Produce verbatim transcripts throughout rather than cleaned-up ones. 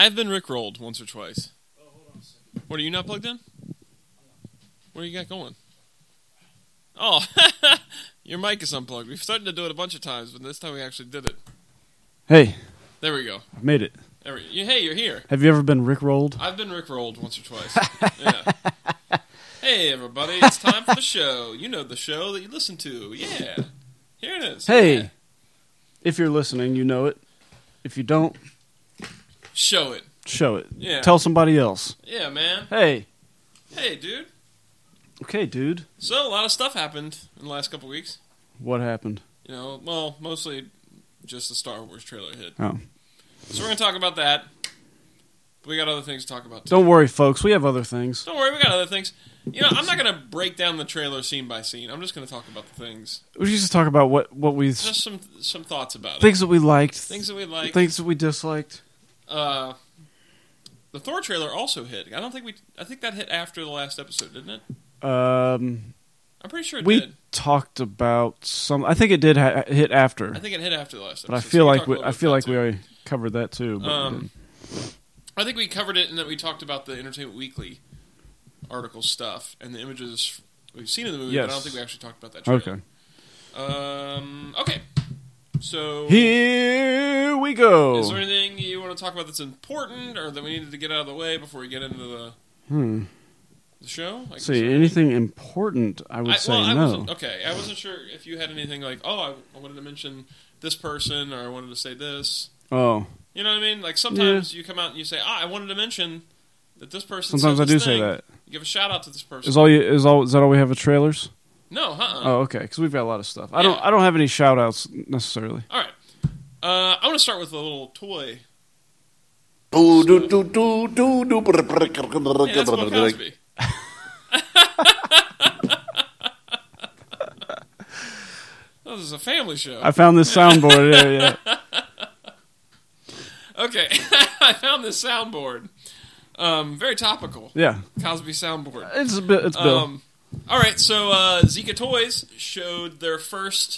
I've been rickrolled once or twice. Oh, hold on a second. What, are you not plugged in? What do you got going? Oh, your mic is unplugged. We've started to do it a bunch of times, but this time we actually did it. Hey. There we go. I've made it. There we, hey, you're here. Have you ever been rickrolled? I've been rickrolled once or twice. Yeah. Hey, everybody, it's time for the show. You know the show that you listen to. Yeah. Here it is. Hey. Yeah. If you're listening, you know it. If you don't, show it. Show it. Yeah. Tell somebody else. Yeah, man. Hey. Hey, dude. Okay, dude. So, a lot of stuff happened in the last couple weeks. What happened? You know, well, mostly just the Star Wars trailer hit. Oh. So we're going to talk about that. But we got other things to talk about, too. Don't worry, folks. We have other things. Don't worry, we got other things. You know, I'm not going to break down the trailer scene by scene. I'm just going to talk about the things. We should just talk about what, what we... Just some some thoughts about it. Things that we liked. Things that we liked. Things that we disliked. Uh, the Thor trailer also hit. I don't think we... I think that hit after the last episode, didn't it? Um... I'm pretty sure it we did. We talked about some... I think it did ha- hit after. I think it hit after the last episode. But I feel so like we, I feel like we already covered that too. But um, I think we covered it in that we talked about the Entertainment Weekly article stuff and the images we've seen in the movie, yes. but I don't think we actually talked about that trailer. Okay. Um, okay. So... Here we go. Is there anything you want to talk about that's important or that we needed to get out of the way before we get into the... Hmm. The show? Like See, anything important, I would I, say well, I no. Wasn't, okay, I wasn't sure if you had anything like, oh, I, I wanted to mention this person, or I wanted to say this. Oh. You know what I mean? Like, sometimes yeah. you come out and you say, ah, I wanted to mention that this person Sometimes I do thing. say that. You give a shout out to this person. Is all you, is all is that all we have with trailers? No, uh-uh. Oh, okay, because we've got a lot of stuff. I yeah. don't I don't have any shout outs necessarily. All right. Uh, I want to start with a little toy. Do do do do do do. Hey, that's Bill Cosby. This is a family show. I found this soundboard. yeah, yeah. Okay, I found this soundboard. Um, very topical. Yeah, Cosby soundboard. It's a bit. It's Bill. Um, all right, so uh, Zika Toys showed their first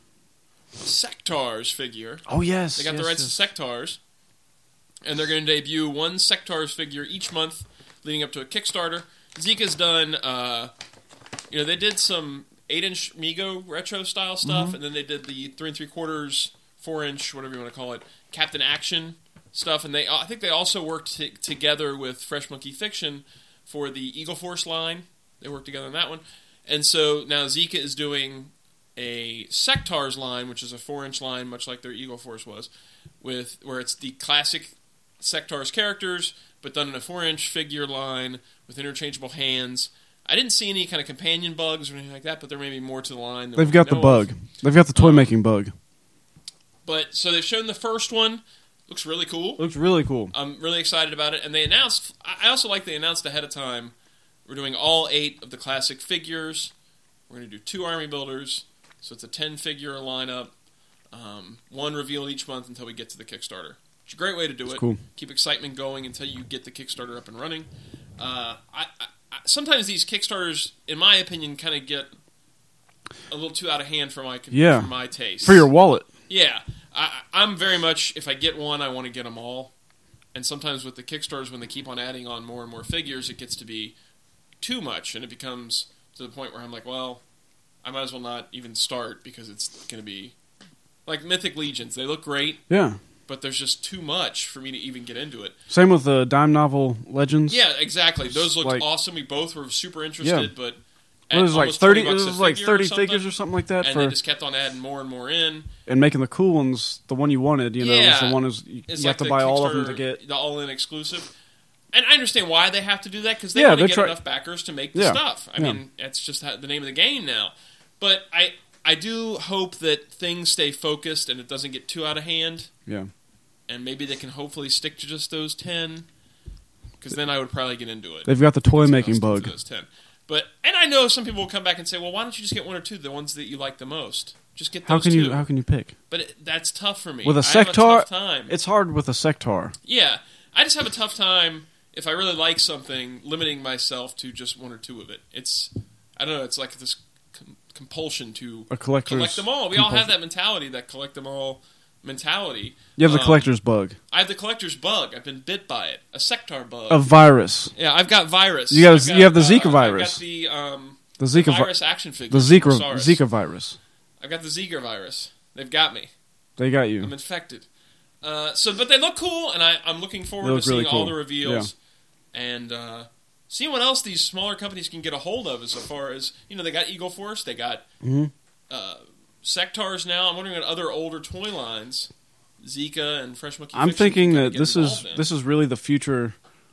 Sectars figure. Oh yes, they got yes, the rights yes. to Sectars, and they're going to debut one Sectars figure each month, leading up to a Kickstarter. Zika's done. Uh, you know, they did some eight-inch Mego retro-style stuff, mm-hmm. and then they did the three and three-quarters, four-inch, whatever you want to call it, Captain Action stuff, and they I think they also worked t- together with Fresh Monkey Fiction for the Eagle Force line. They worked together on that one. And so now Zika is doing a Sectars line, which is a four-inch line, much like their Eagle Force was, with where it's the classic Sectars characters, but done in a four-inch figure line with interchangeable hands. I didn't see any kind of companion bugs or anything like that, but there may be more to the line. They've got the bug. Of. They've got the toy-making um, bug. But, so they've shown the first one. Looks really cool. Looks really cool. I'm really excited about it. And they announced, I also like they announced ahead of time, we're doing all eight of the classic figures. We're going to do two army builders. So it's a ten-figure lineup. Um, one revealed each month until we get to the Kickstarter. It's a great way to do That's it. Cool. Keep excitement going until you get the Kickstarter up and running. Uh, I, I, I, sometimes these Kickstarters, in my opinion, kind of get a little too out of hand for my yeah. for my taste. For your wallet. Yeah. I, I'm very much, if I get one, I want to get them all. And sometimes with the Kickstarters, when they keep on adding on more and more figures, it gets to be too much. And it becomes to the point where I'm like, well, I might as well not even start because it's going to be... Like Mythic Legions, they look great. Yeah. But there's just too much for me to even get into it. Same with the dime novel Legends. Yeah, exactly. Those looked like, awesome. We both were super interested, yeah. but... It was like thirty. It was like thirty figures or something like that. And for, they just kept on adding more and more in, and making the cool ones the one you wanted. You know, yeah, was the one is you, you like have to buy all of them to get the all-in exclusive. And I understand why they have to do that because they yeah, want to get try- enough backers to make the yeah. stuff. I yeah. mean, that's just the name of the game now. But I, I do hope that things stay focused and it doesn't get too out of hand. Yeah, and maybe they can hopefully stick to just those ten. Because then I would probably get into it. They've got the toy making bug. Those ten. But and I know some people will come back and say, "Well, why don't you just get one or two, the ones that you like the most? Just get those how can two." you How can you pick? But it, that's tough for me. With a I Sectar, have a tough time. It's hard with a Sectar. Yeah, I just have a tough time if I really like something, limiting myself to just one or two of it. It's I don't know. It's like this com- compulsion to a collector's collect them all. We compulsion. all have that mentality that collect them all mentality. You have the Um, collector's bug. I have the collector's bug. I've been bit by it. A Sectar bug. A virus. Yeah, I've got virus. You got- I've got, you have the uh, Zika I've virus. got the um, The Zika vi- virus action figure. The Zika, from Osiris. Zika virus. I've got the Zika virus. They've got me. They got I'm you. infected. Uh, so, but they look cool, and I, I'm looking forward They to look seeing really all cool. the reveals and uh, seeing what else these smaller companies can get a hold of. As far as you know, they got Eagle Force, they got Mhm. uh, Sectars now. I'm wondering what other older toy lines, Zika and Fresh Monkey. I'm Fiction thinking can that get this is involved in. this is really the future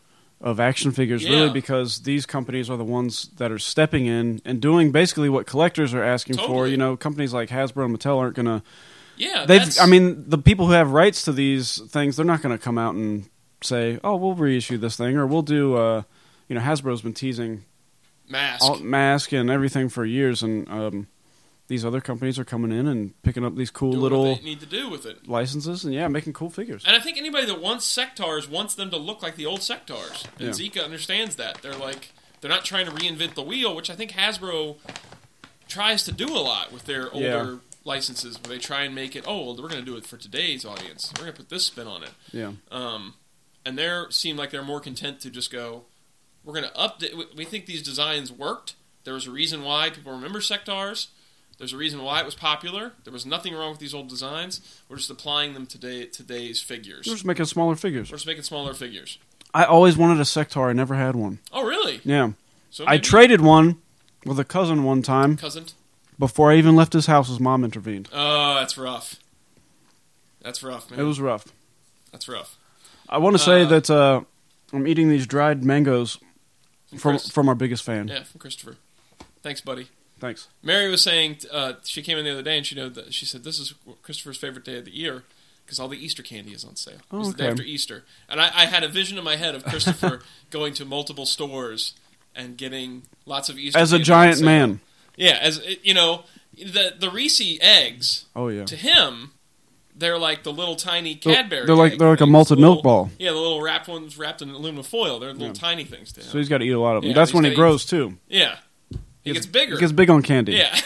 of action figures, Yeah. really, because these companies are the ones that are stepping in and doing basically what collectors are asking for. Totally. You know, companies like Hasbro and Mattel aren't going to. yeah. They've. That's, I mean, the people who have rights to these things, they're not going to come out and say, "Oh, we'll reissue this thing," or "We'll do." Uh, you know, Hasbro's been teasing Mask. all, Mask and everything for years, and um, these other companies are coming in and picking up these cool doing little what they need to do with it. licenses, and yeah, making cool figures. And I think anybody that wants Sectars wants them to look like the old Sectars. And Yeah. Zika understands that. They're like, they're not trying to reinvent the wheel, which I think Hasbro tries to do a lot with their older Yeah. licenses, where they try and make it, oh, well, we're going to do it for today's audience. We're going to put this spin on it. Yeah. Um, and they seem like they're more content to just go, we're going to update. we- We think these designs worked. There was a reason why people remember Sectars. There's a reason why it was popular. There was nothing wrong with these old designs. We're just applying them to today, today's figures. They're just making smaller figures. We're just making smaller figures. I always wanted a Sectar. I never had one. Oh, really? Yeah. So I maybe- traded one with a cousin one time. cousin. Before I even left his house, his mom intervened. Oh, that's rough. That's rough, man. It was rough. That's rough. I want to say Uh, that uh, I'm eating these dried mangoes From from Chris- from our biggest fan. Yeah, from Christopher. Thanks, buddy. Thanks. Mary was saying uh, she came in the other day and she know that she said this is Christopher's favorite day of the year because all the Easter candy is on sale. Oh, It was the day okay. after Easter, and I, I had a vision in my head of Christopher going to multiple stores and getting lots of Easter As a candy on giant sale. man. Yeah, as you know, the the Reese eggs Oh yeah. to him. They're like the little tiny They're- Cadbury. they're like- egg they're like a things. malted The little- milk ball. Yeah, the little wrapped ones wrapped in aluminum foil. They're little Yeah. tiny things to him. So he's got to eat a lot of them. Yeah, That's he's when he gotta grows too. yeah, he gets bigger. He gets big on candy. Yeah,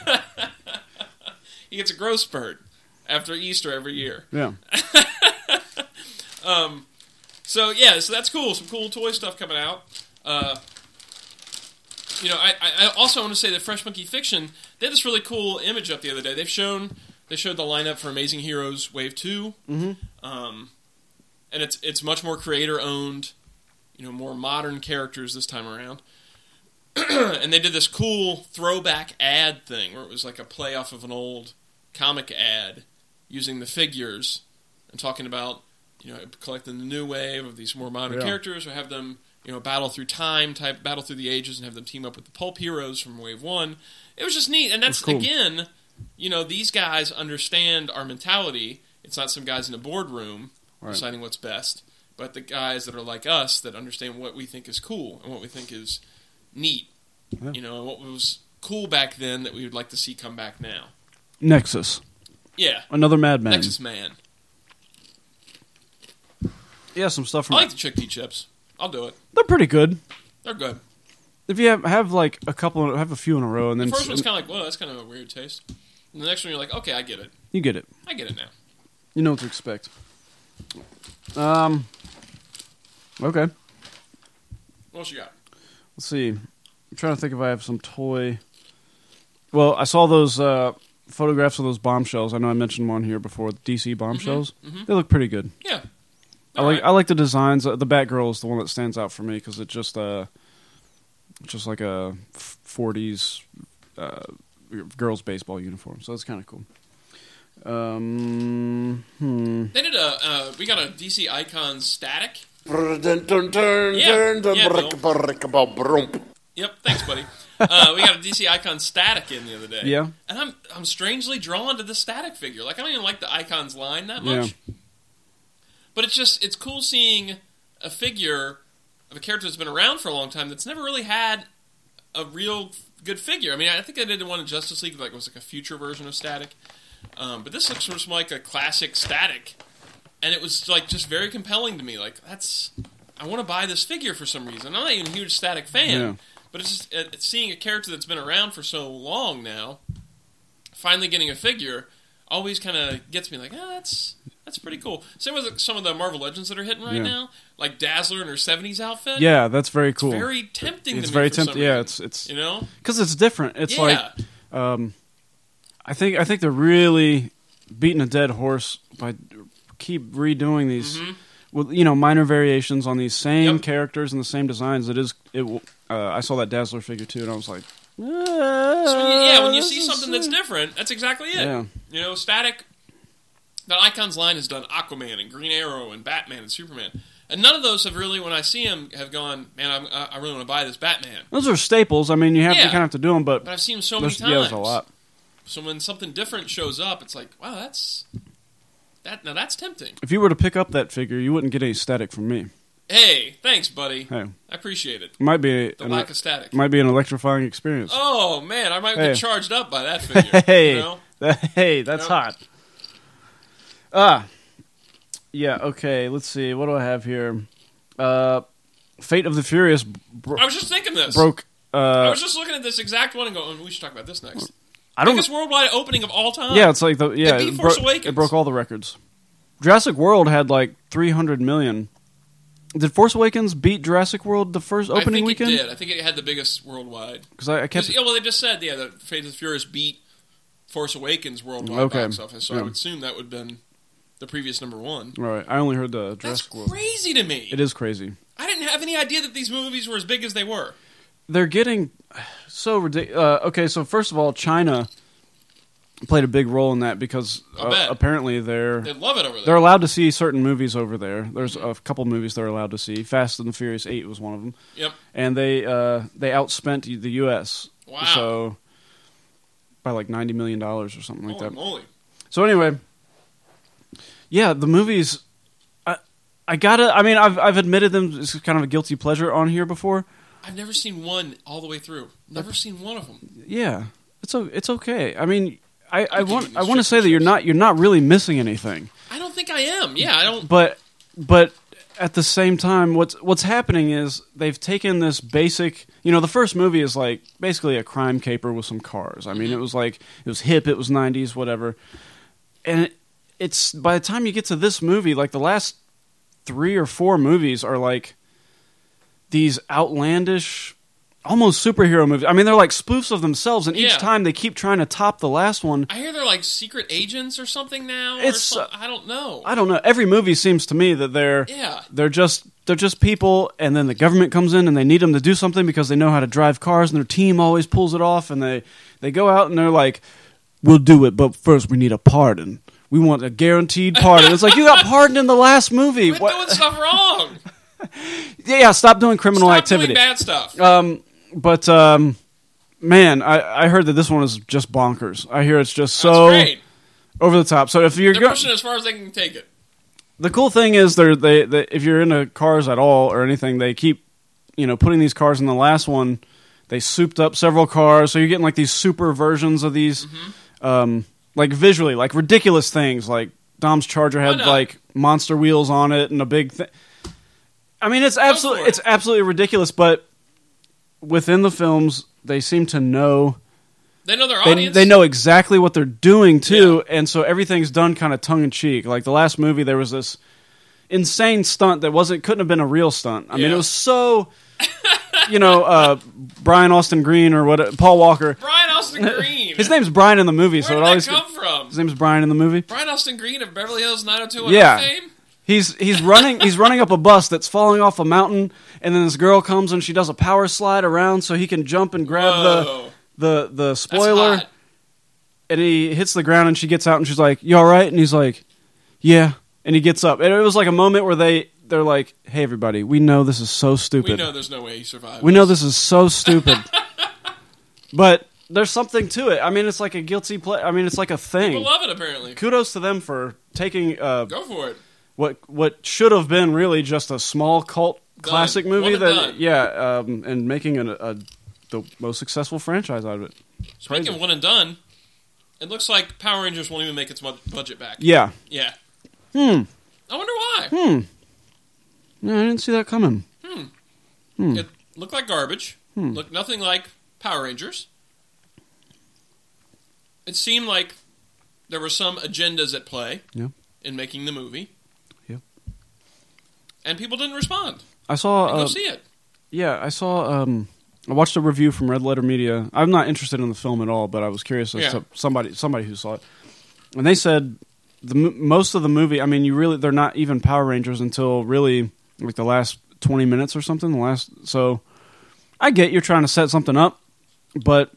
he gets a growth spurt after Easter every year. Yeah. So yeah, so that's cool. Some cool toy stuff coming out. Uh, you know, I, I also want to say that Fresh Monkey Fiction, they had this really cool image up the other day. They've shown they showed the lineup for Amazing Heroes Wave Two, mm-hmm. um, and it's it's much more creator owned. You know, more modern characters this time around. And they did this cool throwback ad thing where it was like a play off of an old comic ad using the figures and talking about, you know, collecting the new wave of these more modern Yeah. characters, or have them, you know, battle through time, type battle through the ages, and have them team up with the pulp heroes from Wave One. It was just neat, and that's cool. again, you know, these guys understand our mentality. It's not some guys in a boardroom Right. deciding what's best, but the guys that are like us that understand what we think is cool and what we think is neat. Yeah. You know, and what was cool back then that we would like to see come back now. Nexus. Yeah, Another madman. Nexus Man. Yeah, some stuff from. I like the chickpea chips. I'll do it. They're pretty good. They're good. If you have have like a couple, have a few in a row, and then The first one's kind of like, whoa, that's kind of a weird taste. And the next one, you're like, okay, I get it. you get it. I get it now. You know what to expect. Um. Okay. What else you got? Let's see. I'm trying to think if I have some toy. Well, I saw those uh, photographs of those bombshells. I know I mentioned one here before. The D C bombshells. mhm. They look pretty good. Yeah. I like I like the designs. Uh, The Batgirl is the one that stands out for me because it's just uh, just like a forties uh, girls baseball uniform. So that's kind of cool. Um, hmm. They did a, uh, we got a D C Icon static. Turn, turn, turn, Yeah, turn, turn, yeah, brick, brick, brick, brick. Yep, thanks, buddy. uh, we got a D C Icon static in the other day. Yeah. And I'm I'm strangely drawn to the static figure. Like, I don't even like the Icons line that Yeah. much. But it's just, it's cool seeing a figure of a character that's been around for a long time that's never really had a real good figure. I mean, I think I did one in Justice League, like it was like a future version of Static. Um, but this looks sort of like a classic Static. And it was like just very compelling to me. Like, that's, I want to buy this figure for some reason. I'm not even a huge Static fan. Yeah. But it's just, it's seeing a character that's been around for so long now, finally getting a figure, always kind of gets me like, ah, that's that's pretty cool. Same with some of the Marvel Legends that are hitting right Yeah. now, like Dazzler in her seventies outfit. Yeah, that's very cool. It's very tempting. It's to very me for some tempting. Yeah, reason, it's it's you know because it's different. It's yeah. like um, I think I think they're really beating a dead horse by keep redoing these Mhm. with you know minor variations on these same Yep. characters and the same designs. It is it. will- Uh, I saw that Dazzler figure too, and I was like, So when you- yeah, when you see this is- something that's different, that's exactly it. Yeah. You know, Static, the Icons line has done Aquaman and Green Arrow and Batman and Superman, and none of those have really, when I see them, have gone, man, I'm, I I really want to buy this Batman. Those are staples. I mean, you have Yeah. you kind of have to do them, but But I've seen them so many there's, times. yeah, there's a lot. So when something different shows up, it's like, wow, that's that. Now that's tempting. If you were to pick up that figure, you wouldn't get any static from me. Hey, thanks, buddy. Hey, I appreciate it. it might be The an, lack of static. might be an electrifying experience. Oh man, I might Hey. get charged up by that figure. Hey, You know? hey, that's Yep. hot. Ah, yeah. Okay, let's see. What do I have here? Uh, Fate of the Furious bro- I was just thinking this. broke. I Uh, was just looking at this exact one and going, we should talk about this next. I don't. Biggest worldwide opening of all time. Yeah, it's like the yeah. beat It, Force broke, Awakens. it broke all the records. Jurassic World had like three hundred million. Did Force Awakens beat Jurassic World the first I opening think weekend? it did. I think it had the biggest worldwide. Because I, I kept. Yeah, well, they just said, yeah, that Fate of the Furious beat Force Awakens worldwide Okay. box office, so Yeah. I would assume that would have been the previous number one. Right, I only heard the That's Jurassic World. crazy to me. It is crazy. I didn't have any idea that these movies were as big as they were. They're getting so ridiculous. Uh, okay, so first of all, China played a big role in that because I uh, bet. apparently they're They love it over there. they're allowed to see certain movies over there. There's a couple movies they're allowed to see. Fast and the Furious Eight was one of them. Yep. And they uh, they outspent the U S Wow. So by like ninety million dollars or something like Holy that. moly. So anyway, yeah, the movies. I I gotta. I mean, I've I've admitted them. It's kind of a guilty pleasure on here before. I've never seen one all the way through. Never seen one of them. Yeah, it's o- it's okay. I mean, I, I I'll give want you I these want to chips say and that you're chips. not you're not really missing anything, I don't think I am. Yeah, I don't. but but at the same time, what's what's happening is they've taken this basic. You know, the first movie is like basically a crime caper with some cars. I mean, it was like it was hip, it was nineties, whatever, and it, it's by the time you get to this movie, like the last three or four movies are like these outlandish, almost superhero movies. I mean, they're like spoofs of themselves, and each Yeah. time they keep trying to top the last one. I hear they're like secret agents or something now. It's, or uh, some, I don't know. I don't know. Every movie seems to me that they're yeah. they're just they're just people, and then the government comes in and they need them to do something because they know how to drive cars, and their team always pulls it off, and they they go out and they're like, "We'll do it, but first we need a pardon. We want a guaranteed pardon." It's like you got pardoned in the last movie. Quit What- doing stuff wrong. Yeah, yeah, stop doing criminal Stop activity. doing bad stuff. Um, but um, man, I, I heard that this one is just bonkers. I hear it's just so That's great. over the top. So if you're They're go- pushing it as far as they can take it. the cool thing is they're they, they if you're into cars at all or anything, they keep you know putting these cars in the last one. They souped up several cars, so you're getting like these super versions of these, Mm-hmm. um, like visually, like ridiculous things. Like Dom's Charger had not? like monster wheels on it and a big thing. I mean, it's absolutely for it. it's absolutely ridiculous, but within the films, they seem to know They know their they, audience. they know exactly what they're doing too, and so everything's done kind of tongue in cheek. Like the last movie, there was this insane stunt that wasn't couldn't have been a real stunt. I mean, Yeah. it was so you know uh, Brian Austin Green or what Paul Walker. Brian Austin Green. His name's Brian in the movie, Where so did it that always come from? his name's Brian in the movie. Brian Austin Green of Beverly Hills nine oh two one Yeah. fame? He's he's running he's running up a bus that's falling off a mountain, and then this girl comes and she does a power slide around so he can jump and grab Whoa. the the the That's spoiler. hot. And he hits the ground, and she gets out, and she's like, "You all right?" And he's like, "Yeah." And he gets up, and it was like a moment where they they're like, "Hey, everybody, we know this is so stupid. We know there's no way he survived. We know this is so stupid." But there's something to it. I mean, it's like a guilty play. I mean, it's like a People thing. love it, apparently. Kudos to them for taking uh, Go for it. what what should have been really just a small cult classic movie One and that done. yeah, um, and making an, a the most successful franchise out of it. Speaking Crazy. of one and done, it looks like Power Rangers won't even make its mu- budget back. Yeah. Yeah. Hmm. I wonder why. Hmm. No, I didn't see that coming. Hmm. It looked like garbage. Looked nothing like Power Rangers. It seemed like there were some agendas at play Yeah. in making the movie. Yeah. And people didn't respond. I saw. Go Uh, see it. yeah, I saw. Um, I watched a review from Red Letter Media. I'm not interested in the film at all, but I was curious as Yeah. to somebody somebody who saw it, and they said the m- most of the movie. I mean, you really they're not even Power Rangers until really like the last twenty minutes or something. The last so, I get you're trying to set something up, but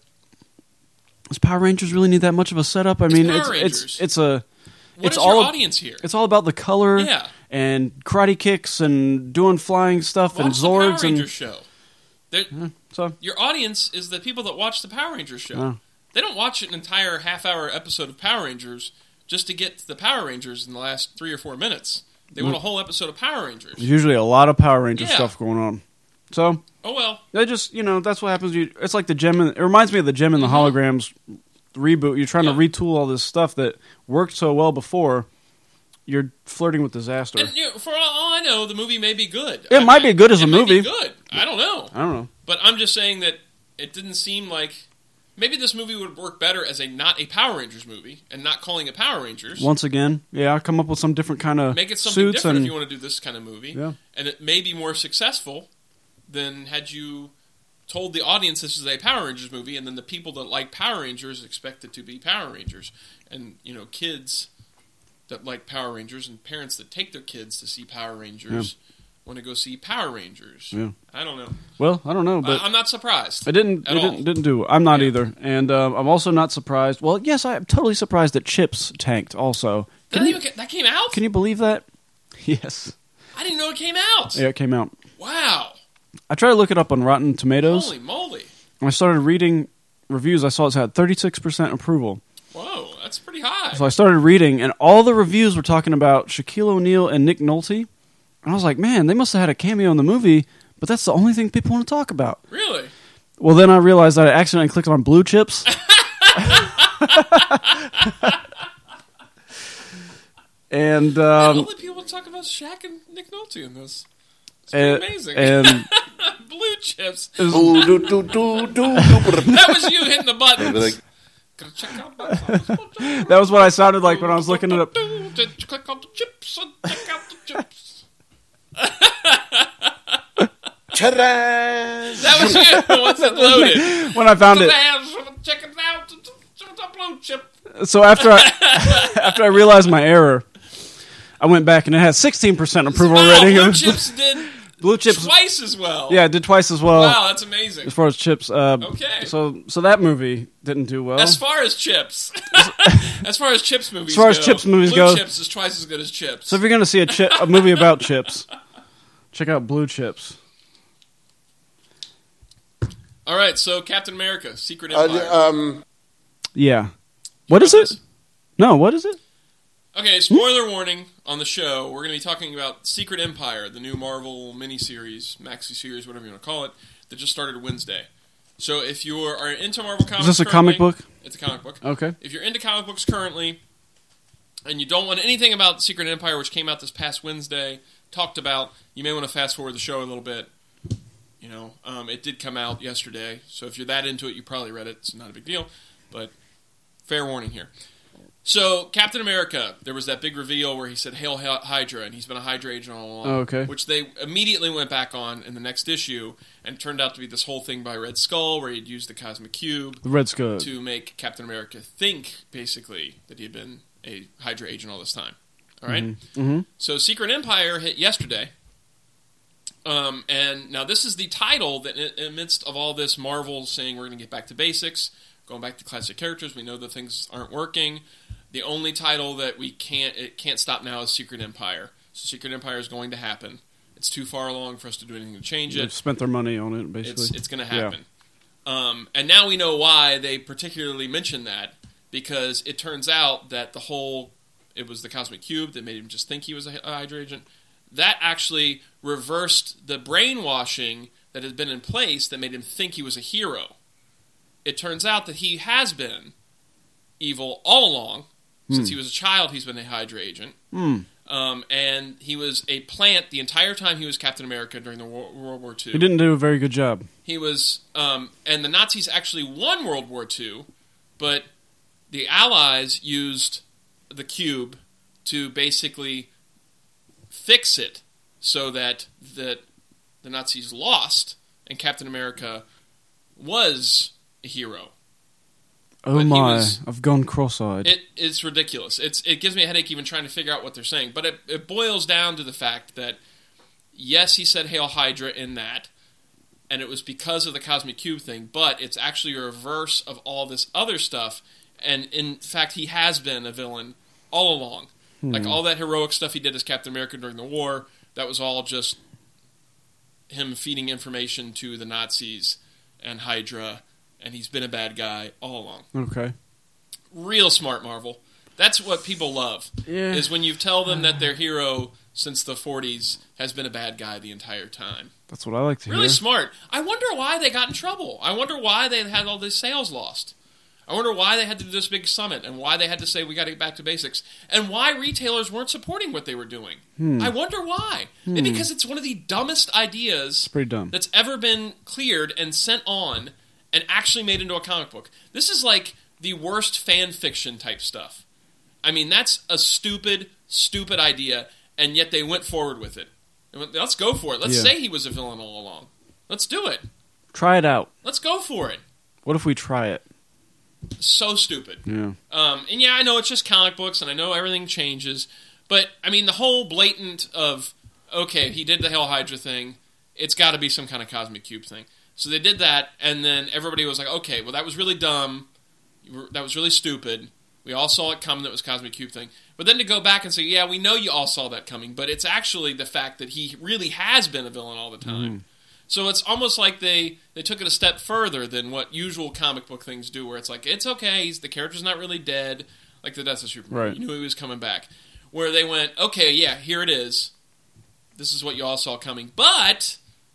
does Power Rangers really need that much of a setup? I It's mean, Power it's Rangers. it's it's a What it's is all your audience here? it's all about the color Yeah. and karate kicks and doing flying stuff Watch and the Power Zords Rangers and show. They're- so. Your audience is the people that watch the Power Rangers show. Oh. They don't watch an entire half-hour episode of Power Rangers just to get to the Power Rangers in the last three or four minutes. They want a whole episode of Power Rangers. There's usually a lot of Power Ranger Yeah. stuff going on. So Oh well. they just, you know, that's what happens. You, it's like the Gem. And, it reminds me of the Gem and the Holograms reboot. You're trying Yeah. to retool all this stuff that worked so well before. You're flirting with disaster. And you know, for all I know, the movie may be good. It I- might be good as it a might be movie. good. I don't know. I don't know. But I'm just saying that it didn't seem like maybe this movie would work better as a not a Power Rangers movie and not calling it Power Rangers. Once again, yeah, I'll come up with some different kind of Make it something suits different and if you want to do this kind of movie. Yeah. And it may be more successful than had you told the audience this is a Power Rangers movie, and then the people that like Power Rangers expect it to be Power Rangers. And, you know, kids that like Power Rangers and parents that take their kids to see Power Rangers want to go see Power Rangers. Yeah. I don't know. well, I don't know, but I, I'm not surprised. it didn't. at It all. didn't, didn't do. I'm not Yeah. either, and uh, I'm also not surprised. Well, yes, I'm totally surprised that Chips tanked. Also, That, can you, even, ca- that came out? can you believe that? Yes. I didn't know it came out. Yeah, it came out. Wow. I tried to look it up on Rotten Tomatoes. Holy moly. When I started reading reviews, I saw it's had thirty-six percent approval. Whoa, that's pretty high. So I started reading, and all the reviews were talking about Shaquille O'Neal and Nick Nolte. And I was like, man, they must have had a cameo in the movie, but that's the only thing people want to talk about. Really? Well, then I realized that I accidentally clicked on Blue Chips. and Man, um, only people talk about Shaq and Nick Nolte in this. It's and, pretty amazing. and Blue chips. Boo doo doo doo doo doo. That was you hitting the button. Be like, Gotta check out my that was what I sounded like when I was looking it up. Click on the chips and check out the chips. Cheddar. That was you once it loaded. When I found it. Check it out. The blue chip. So after I after I realized my error, I went back and it had sixteen percent approval Wow, rating. Blue chips did Blue Chips, twice as well. yeah, it did twice as well Wow, that's amazing. as far as Chips. Uh, Okay. So so that movie didn't do well. As far as chips, as far as chips movies, As far as go, Chips movies Blue go- chips is twice as good as chips. So if you're gonna see a chip, a movie about chips, check out Blue Chips. All right, so Captain America: Secret Uh, Empire. um, Yeah. What is know it? this? No, what is it? Okay, spoiler warning on the show. We're going to be talking about Secret Empire, the new Marvel miniseries, maxi series, whatever you want to call it, that just started Wednesday. So if you are into Marvel comics, Is this a currently- comic book? It's a comic book. Okay. If you're into comic books currently, and you don't want anything about Secret Empire, which came out this past Wednesday, talked about, you may want to fast forward the show a little bit. You know, um, it did come out yesterday, so if you're that into it, you probably read it. It's not a big deal, but fair warning here. So, Captain America, there was that big reveal where he said, "Hail Hydra," and he's been a Hydra agent all along. Oh, okay. Which they immediately went back on in the next issue, and it turned out to be this whole thing by Red Skull, where he'd used the Cosmic Cube The Red Scud. to make Captain America think, basically, that he had been a Hydra agent all this time. All right? Mm-hmm. So, Secret Empire hit yesterday. Um, and now this is the title that, in the midst of all this, Marvel saying we're going to get back to basics, going back to classic characters. We know that things aren't working. The only title that we can't it can't stop now is Secret Empire. So Secret Empire is going to happen. It's too far along for us to do anything to change They've it. spent their money on it, basically. It's it's going to happen. Um, and now we know why they particularly mentioned that, because it turns out that the whole it was the Cosmic Cube that made him just think he was a Hydra agent. That actually reversed the brainwashing that had been in place that made him think he was a hero. It turns out that he has been evil all along. Since he was a child, he's been a Hydra agent. Hmm. Um, and he was a plant the entire time he was Captain America during the Wo- World War Two. He didn't do a very good job. He was, um, and the Nazis actually won World War Two, but the Allies used the cube to basically fix it so that that the Nazis lost and Captain America was a hero. Oh But he my, was- I've gone cross-eyed. It it's ridiculous. It's it gives me a headache even trying to figure out what they're saying. But it, it boils down to the fact that yes, he said Hail Hydra in that, and it was because of the Cosmic Cube thing, but it's actually a reverse of all this other stuff. And in fact, he has been a villain all along. Like all that heroic stuff he did as Captain America during the war, that was all just him feeding information to the Nazis and Hydra, and he's been a bad guy all along. Okay. Real smart, Marvel. That's what people love. Yeah. Is when you tell them that their hero since the forties has been a bad guy the entire time. That's what I like to Really hear. smart. I wonder why they got in trouble. I wonder why they had all these sales lost. I wonder why they had to do this big summit and why they had to say we got to get back to basics and why retailers weren't supporting what they were doing. Hmm. I wonder why. And because it's one of the dumbest ideas It's pretty dumb. that's ever been cleared and sent on and actually made into a comic book. This is like the worst fan fiction type stuff. I mean, that's a stupid, stupid idea, and yet they went forward with it. And went, let's go for it. Let's Yeah. say he was a villain all along. Let's do it. Try it out. Let's go for it. What if we try it? So stupid. Yeah. Um, and yeah, I know it's just comic books, and I know everything changes, but I mean, the whole blatant of, okay, he did the Hail Hydra thing, it's got to be some kind of Cosmic Cube thing. So they did that, and then everybody was like, okay, well, that was really dumb. You were- That was really stupid. We all saw it coming that was Cosmic Cube thing. But then to go back and say, yeah, we know you all saw that coming, but it's actually the fact that he really has been a villain all the time. So it's almost like they, they took it a step further than what usual comic book things do, where it's like, it's okay, he's, the character's not really dead, like the Death of Superman. Right. You knew he was coming back. Where they went, okay, yeah, here it is. This is what you all saw coming. But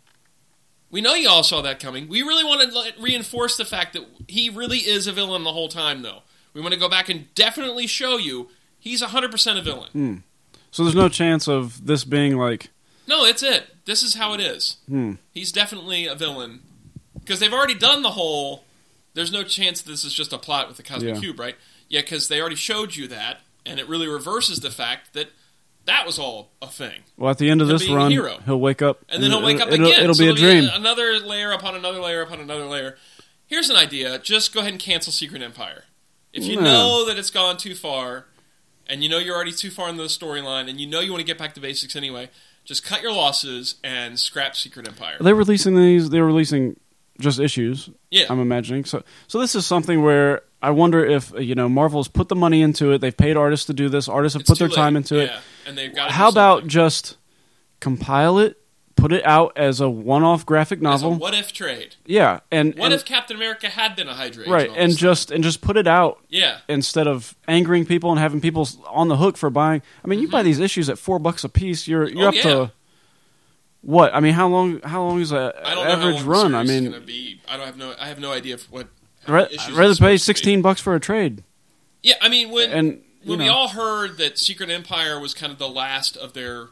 we know you all saw that coming. We really want to let, reinforce the fact that he really is a villain the whole time, though. We want to go back and definitely show you he's one hundred percent a villain. So there's no chance of this being like, No, it's it. This is how it is. hmm, He's definitely a villain. Because they've already done the whole, there's no chance this is just a plot with the Cosmic Yeah. Cube, right? Yeah, because they already showed you that, and it really reverses the fact that that was all a thing. well, at the end of Him this being a run, hero. he'll wake up. And then he'll wake up it'll, again. It'll So be a there'll dream. another layer upon another layer upon another layer. Here's an idea. Just go ahead and cancel Secret Empire. If you No. know that it's gone too far, and you know you're already too far in the storyline, and you know you want to get back to basics anyway, just cut your losses and scrap Secret Empire. Are they releasing these? They're releasing just issues. Yeah. I'm imagining. So, so this is something where I wonder if uh, you know Marvel's put the money into it. They've paid artists to do this. Artists have It's put their too time late. into it. Yeah, and they've got to How do about something. just compile it, put it out as a one-off graphic As a novel? what if trade? Yeah, and What and, if Captain America had been a Hydra agent right, all and this just and just put it out time? Yeah. instead of angering people and having people on the hook for buying. I mean, you buy these issues at four bucks a piece. You're you're Oh, up yeah. to what? I mean, how long? How long is a I don't know average how long run? the I series mean, is gonna be. I don't have no. I have no idea of what. how I'd many issues I'd it's rather supposed pay to be. sixteen bucks for a trade. Yeah, I mean when And you when we know. all heard that Secret Empire was kind of the last of their,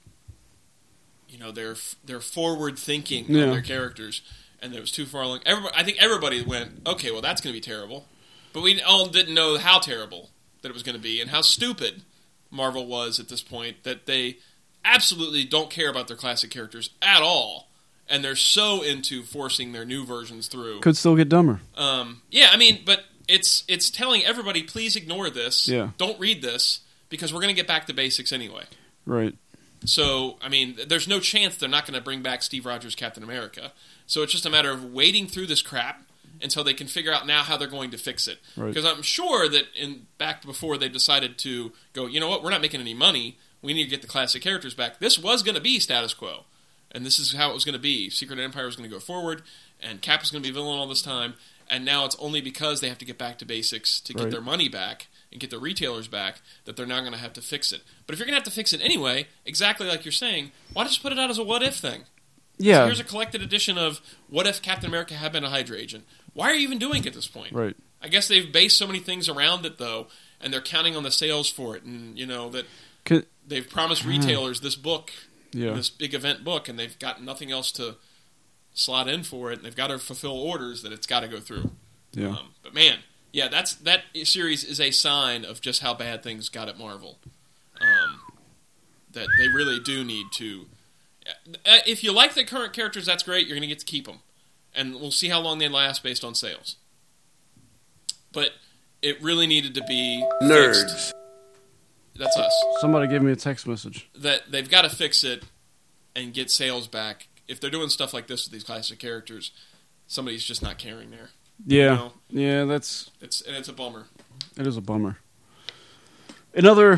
you know, their their forward thinking Yeah. of their characters, and it was too far along. Everybody, I think everybody went, okay, well that's going to be terrible, but we all didn't know how terrible that it was going to be and how stupid Marvel was at this point, that they absolutely don't care about their classic characters at all, and they're so into forcing their new versions through. Could still get dumber. Um, yeah, I mean, but it's it's telling everybody, please ignore this. Yeah. Don't read this, because we're going to get back to basics anyway. Right. So, I mean, there's no chance they're not going to bring back Steve Rogers' Captain America. So it's just a matter of waiting through this crap until they can figure out now how they're going to fix it. Right. Because I'm sure that in back before they decided to go, you know what, we're not making any money. We need to get the classic characters back. This was going to be status quo. And this is how it was going to be. Secret Empire was going to go forward, and Cap was going to be a villain all this time. And now it's only because they have to get back to basics to get Right. their money back and get their retailers back that they're now going to have to fix it. But if you're going to have to fix it anyway, exactly like you're saying, why not just put it out as a what if thing? Yeah. So here's a collected edition of what if Captain America had been a Hydra agent. Why are you even doing it at this point? Right. I guess they've based so many things around it, though, and they're counting on the sales for it. And, you know, that Could, they've promised retailers this book, yeah. this big event book, and they've got nothing else to slot in for it. And they've got to fulfill orders that it's got to go through. Yeah. Um, but, man, Yeah, that's that series is a sign of just how bad things got at Marvel. Um, that they really do need to. Uh, if you like the current characters, that's great. You're going to get to keep them, and we'll see how long they last based on sales. But it really needed to be Nerds. fixed. That's us. Somebody gave me a text message. That they've got to fix it and get sales back. If they're doing stuff like this with these classic characters, somebody's just not caring there. Yeah, You know? yeah, that's It's and it's a bummer. it is a bummer. Another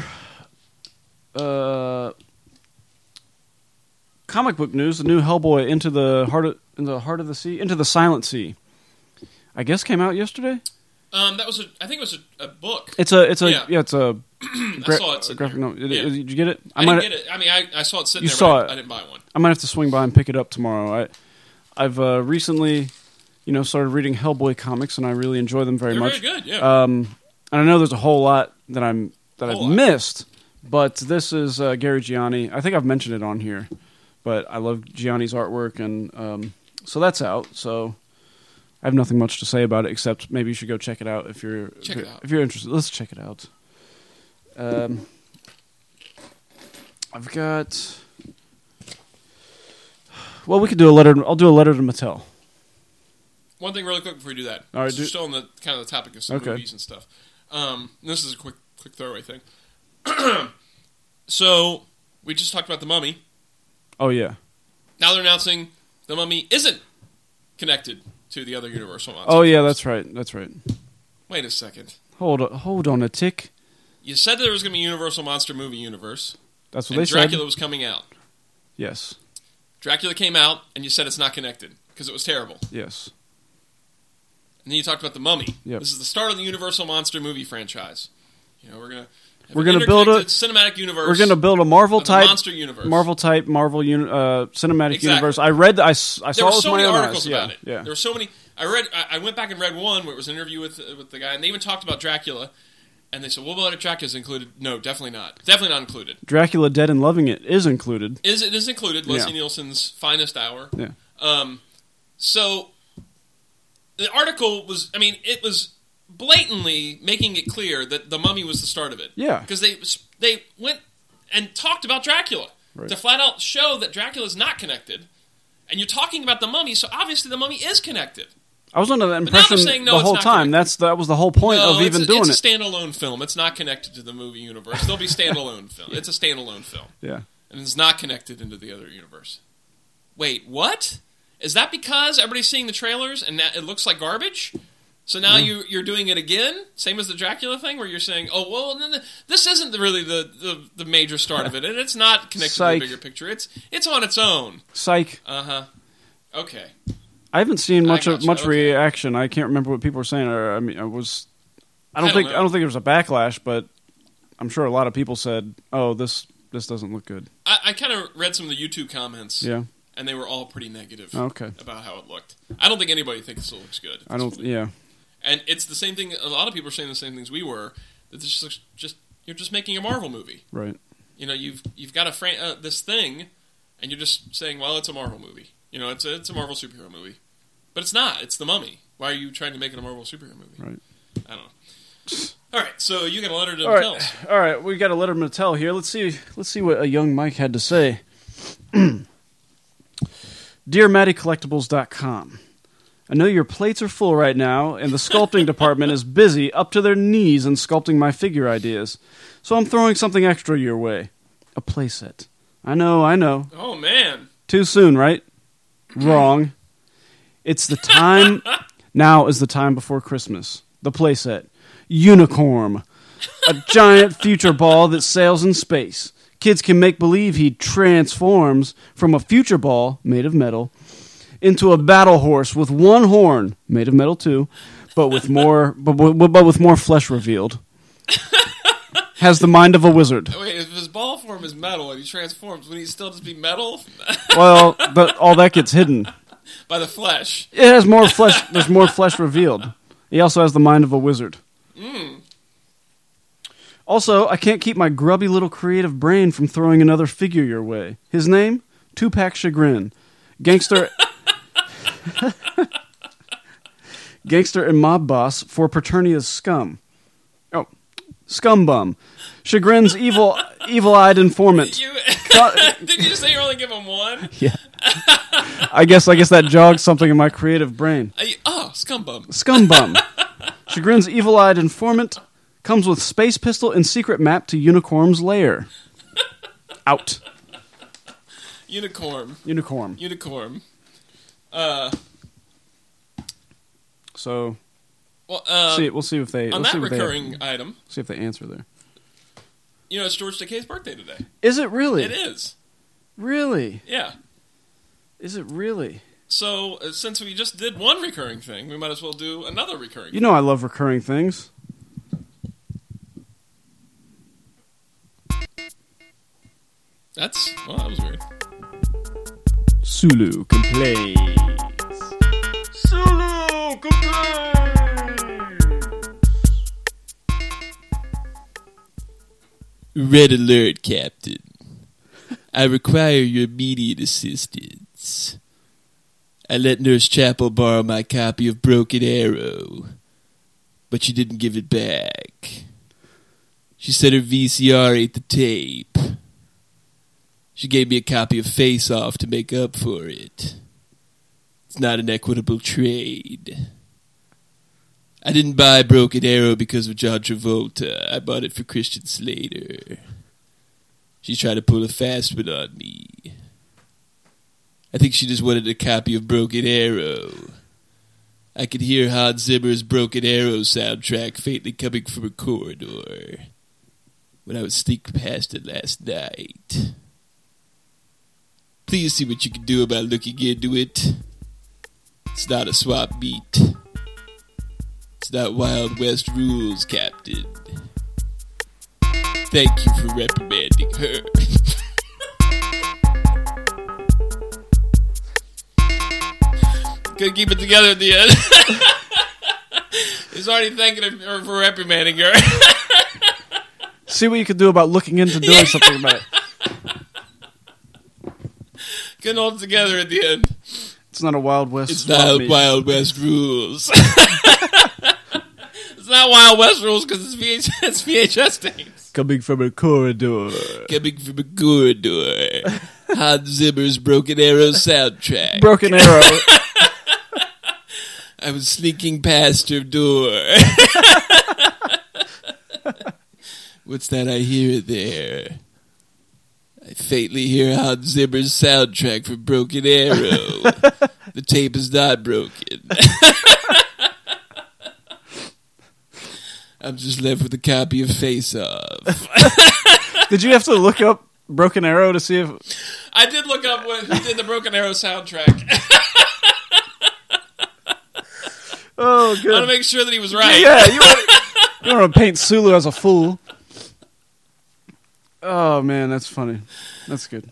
uh, comic book news: the new Hellboy into the heart of in the heart of the sea, into the Silent Sea. I guess came out yesterday. Um, that was a. I think it was a, a book. It's a it's a Yeah. yeah, it's a I saw it. a sitting graphic there. novel. Yeah. Did you get it? I, might didn't get it. I mean, I, I saw it sitting You there. saw but I, it. I didn't buy one. I might have to swing by and pick it up tomorrow. I I've uh, recently, you know, started reading Hellboy comics, and I really enjoy them very They're much. very good. Yeah. Um, and I know there's a whole lot that I'm that I've Whole lot. missed, but this is uh, Gary Gianni. I think I've mentioned it on here, but I love Gianni's artwork, and um, so that's out. So I have nothing much to say about it except maybe you should go check it out if you're Check if it you're, out. if you're interested. Let's check it out. Um, I've got. Well, we could do a letter. I'll do a letter to Mattel. One thing really quick before we do that. All right, So do- we're still on the kind of the topic of some Okay. movies and stuff. Um, and this is a quick quick throwaway thing. So we just talked about the Mummy. Oh yeah. Now they're announcing the Mummy isn't connected to the other Universal monsters. Oh yeah. That's right. That's right. Wait a second. Hold on. Hold on a tick. You said there was going to be a Universal Monster movie universe, That's what and they Dracula said. was coming out. Yes. Dracula came out, and you said it's not connected because it was terrible. Yes. And then you talked about the Mummy. Yep. This is the start of the Universal Monster movie franchise. You know, we're gonna have We're an gonna build a- interconnected cinematic universe. We're going to build a Marvel of the type monster universe. Marvel type Marvel uni- uh, cinematic Exactly. universe. I read. I, s- I There saw were it with so my many own articles eyes. about yeah. it. Yeah. There were so many. I read. I, I went back and read one where it was an interview with with the guy, and they even talked about Dracula. And they said, "Well, what if Dracula's included?" No, definitely not. Definitely not included. Dracula Dead and Loving It is included. Is it is included? Leslie Yeah. Nielsen's finest hour. Yeah. Um, so the article was. I mean, it was blatantly making it clear that the Mummy was the start of it. Yeah. Because they they went and talked about Dracula Right. to flat out show that Dracula is not connected. And you're talking about the Mummy, so obviously the Mummy is connected. I was under that now they're impression saying, no, the it's whole not time. connected. That's that was the whole point no, of even it's a, doing it's it. a standalone film. It's not connected to the movie universe. There'll be standalone film. It's a standalone film. Yeah. And it's not connected into the other universe. Wait, what? Is that because everybody's seeing the trailers and that it looks like garbage? So now you, you're doing it again? Same as the Dracula thing where you're saying, oh, well, no, no, this isn't the- really the, the, the major start of it, and it's not connected Psych. to the bigger picture. It's it's on its own. Psych. Uh-huh. Okay. I haven't seen much I of gotcha, much okay. reaction. I can't remember what people were saying. Or I mean, I was. I don't I don't think know. I don't think there was a backlash, but I'm sure a lot of people said, "Oh, this this doesn't look good." I, I kind of read some of the YouTube comments, Yeah. and they were all pretty negative Okay. about how it looked. I don't think anybody thinks it looks good. at I this don't. point. Yeah. And it's the same thing. A lot of people are saying the same things we were. That this looks just you're just making a Marvel movie. Right. You know, you've you've got a fran- uh, this thing, and you're just saying, well, it's a Marvel movie. You know, it's a it's a Marvel superhero movie, but it's not. It's the Mummy. Why are you trying to make it a Marvel superhero movie? Right. I don't know. All right, so you got a letter to All right. Mattel's. All right. We got a letter from Mattel here. Let's see. Let's see what a young Mike had to say. Dear Matty Collectibles dot com. I know your plates are full right now, and the sculpting department is busy up to their knees in sculpting my figure ideas. So I'm throwing something extra your way. A playset. I know, I know. Oh man, Too soon, right? Wrong. It's the time. Now is the time before Christmas. The playset. Unicorn. A giant future ball that sails in space. Kids can make believe he transforms from a future ball made of metal into a battle horse with one horn made of metal too, but with more but, but, but with more flesh revealed. Has the mind of a wizard. wait, if his ball form is metal and he transforms, would he still just be metal Well, but all that gets hidden. by the flesh? It has more flesh. There's more flesh revealed. He also has the mind of a wizard. Mm. Also, I can't keep my grubby little creative brain from throwing another figure your way. His name? Tupac Chagrin. Gangster... gangster and mob boss for Paternia's scum. Oh, scumbum. Chagrin's evil, evil-eyed informant. You, did you say you only give him one? Yeah. I guess I guess that jogged something in my creative brain. Uh, oh, scumbum. Scumbum. Chagrin's evil-eyed informant comes with space pistol and secret map to Unicorn's lair. Out. Unicorn. Unicorn. Unicorn. Uh. So, well, uh, see, we'll see if they on let's that see if recurring they, item. See if they answer there. You know, it's George Takei's birthday today. Is it really? It is. Really? Yeah. Is it really? So, uh, since we just did one recurring thing, we might as well do another recurring. You know, I love recurring things. That's well, that was weird. Sulu complains. Sulu complains. Red alert, Captain. I require your immediate assistance. I let Nurse Chapel borrow my copy of Broken Arrow, but she didn't give it back. She said her V C R ate the tape. She gave me a copy of Face Off to make up for it. It's not an equitable trade. I didn't buy Broken Arrow because of John Travolta. I bought it for Christian Slater. She tried to pull a fast one on me. I think she just wanted a copy of Broken Arrow. I could hear Hans Zimmer's Broken Arrow soundtrack faintly coming from a corridor when I was sneaking past it last night. Please see what you can do about looking into it. It's not a swap meet. It's not Wild West rules, Captain. Thank you for reprimanding her. Couldn't keep it together at the end. He's already thanking her for reprimanding her. See what you can do about looking into doing yeah. something about it. Couldn't hold it together at the end. It's not a Wild West. It's not meet. Wild West rules. It's not Wild West rules because it's, V H- it's V H S tapes. Coming from a corridor. Coming from a corridor. Hans Zimmer's Broken Arrow soundtrack. Broken Arrow. I was sneaking past her door. What's that I hear there? I faintly hear Hans Zimmer's soundtrack for Broken Arrow. The tape is not broken. I'm just left with a copy of Face Off. Did you have to look up Broken Arrow to see if... I did look up what, who did the Broken Arrow soundtrack. Oh, good. I want to make sure that he was right. Yeah, you want, you want to paint Sulu as a fool. Oh, man, that's funny. That's good.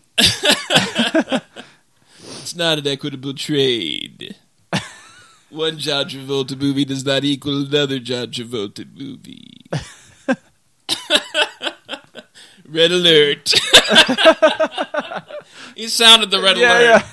It's not an equitable trade. One John Travolta movie does not equal another John Travolta movie. Red alert. He sounded the red yeah, alert.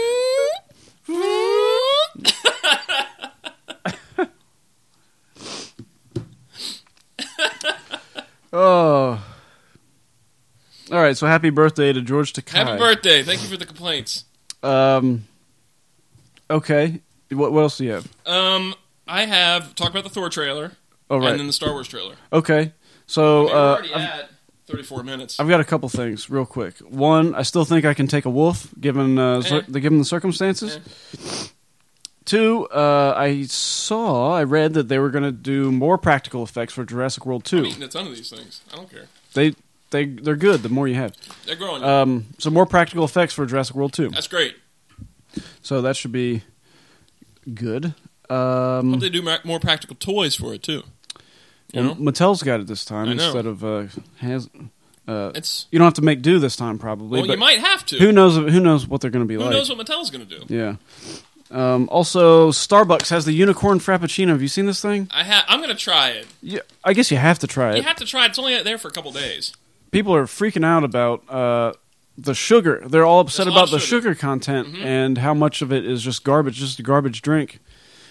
Yeah. Oh. All right, so happy birthday to George Takei. Happy birthday. Thank you for the complaints. Um. Okay. What, what else do you have? Um, I have talk about the Thor trailer. Oh, right. And then the Star Wars trailer. Okay. So, I mean, we're uh, already I've, at thirty-four minutes. I've got a couple things real quick. One, I still think I can take a wolf given uh, eh. cir- given the circumstances. Eh. Two, uh, I saw, I read that they were going to do more practical effects for Jurassic World two. I'm eating a ton of these things. I don't care. They they they're good. The more you have, they're growing. Um, so more practical effects for Jurassic World two. That's great. So that should be good. Um, Hope they do more practical toys for it too. You well, know? Mattel's got it this time I know. instead of uh, has. Uh, it's you don't have to make do this time, probably. Well, but you might have to. Who knows? Who knows what they're going to be who like? Who knows what Mattel's going to do? Yeah. Um, also, Starbucks has the unicorn frappuccino. Have you seen this thing? I ha- I'm going to try it. Yeah, I guess you have to try it. You have to try it. It's only there for a couple days. People are freaking out about uh, the sugar. They're all upset There's about the sugar. sugar content mm-hmm. and how much of it is just garbage, just a garbage drink.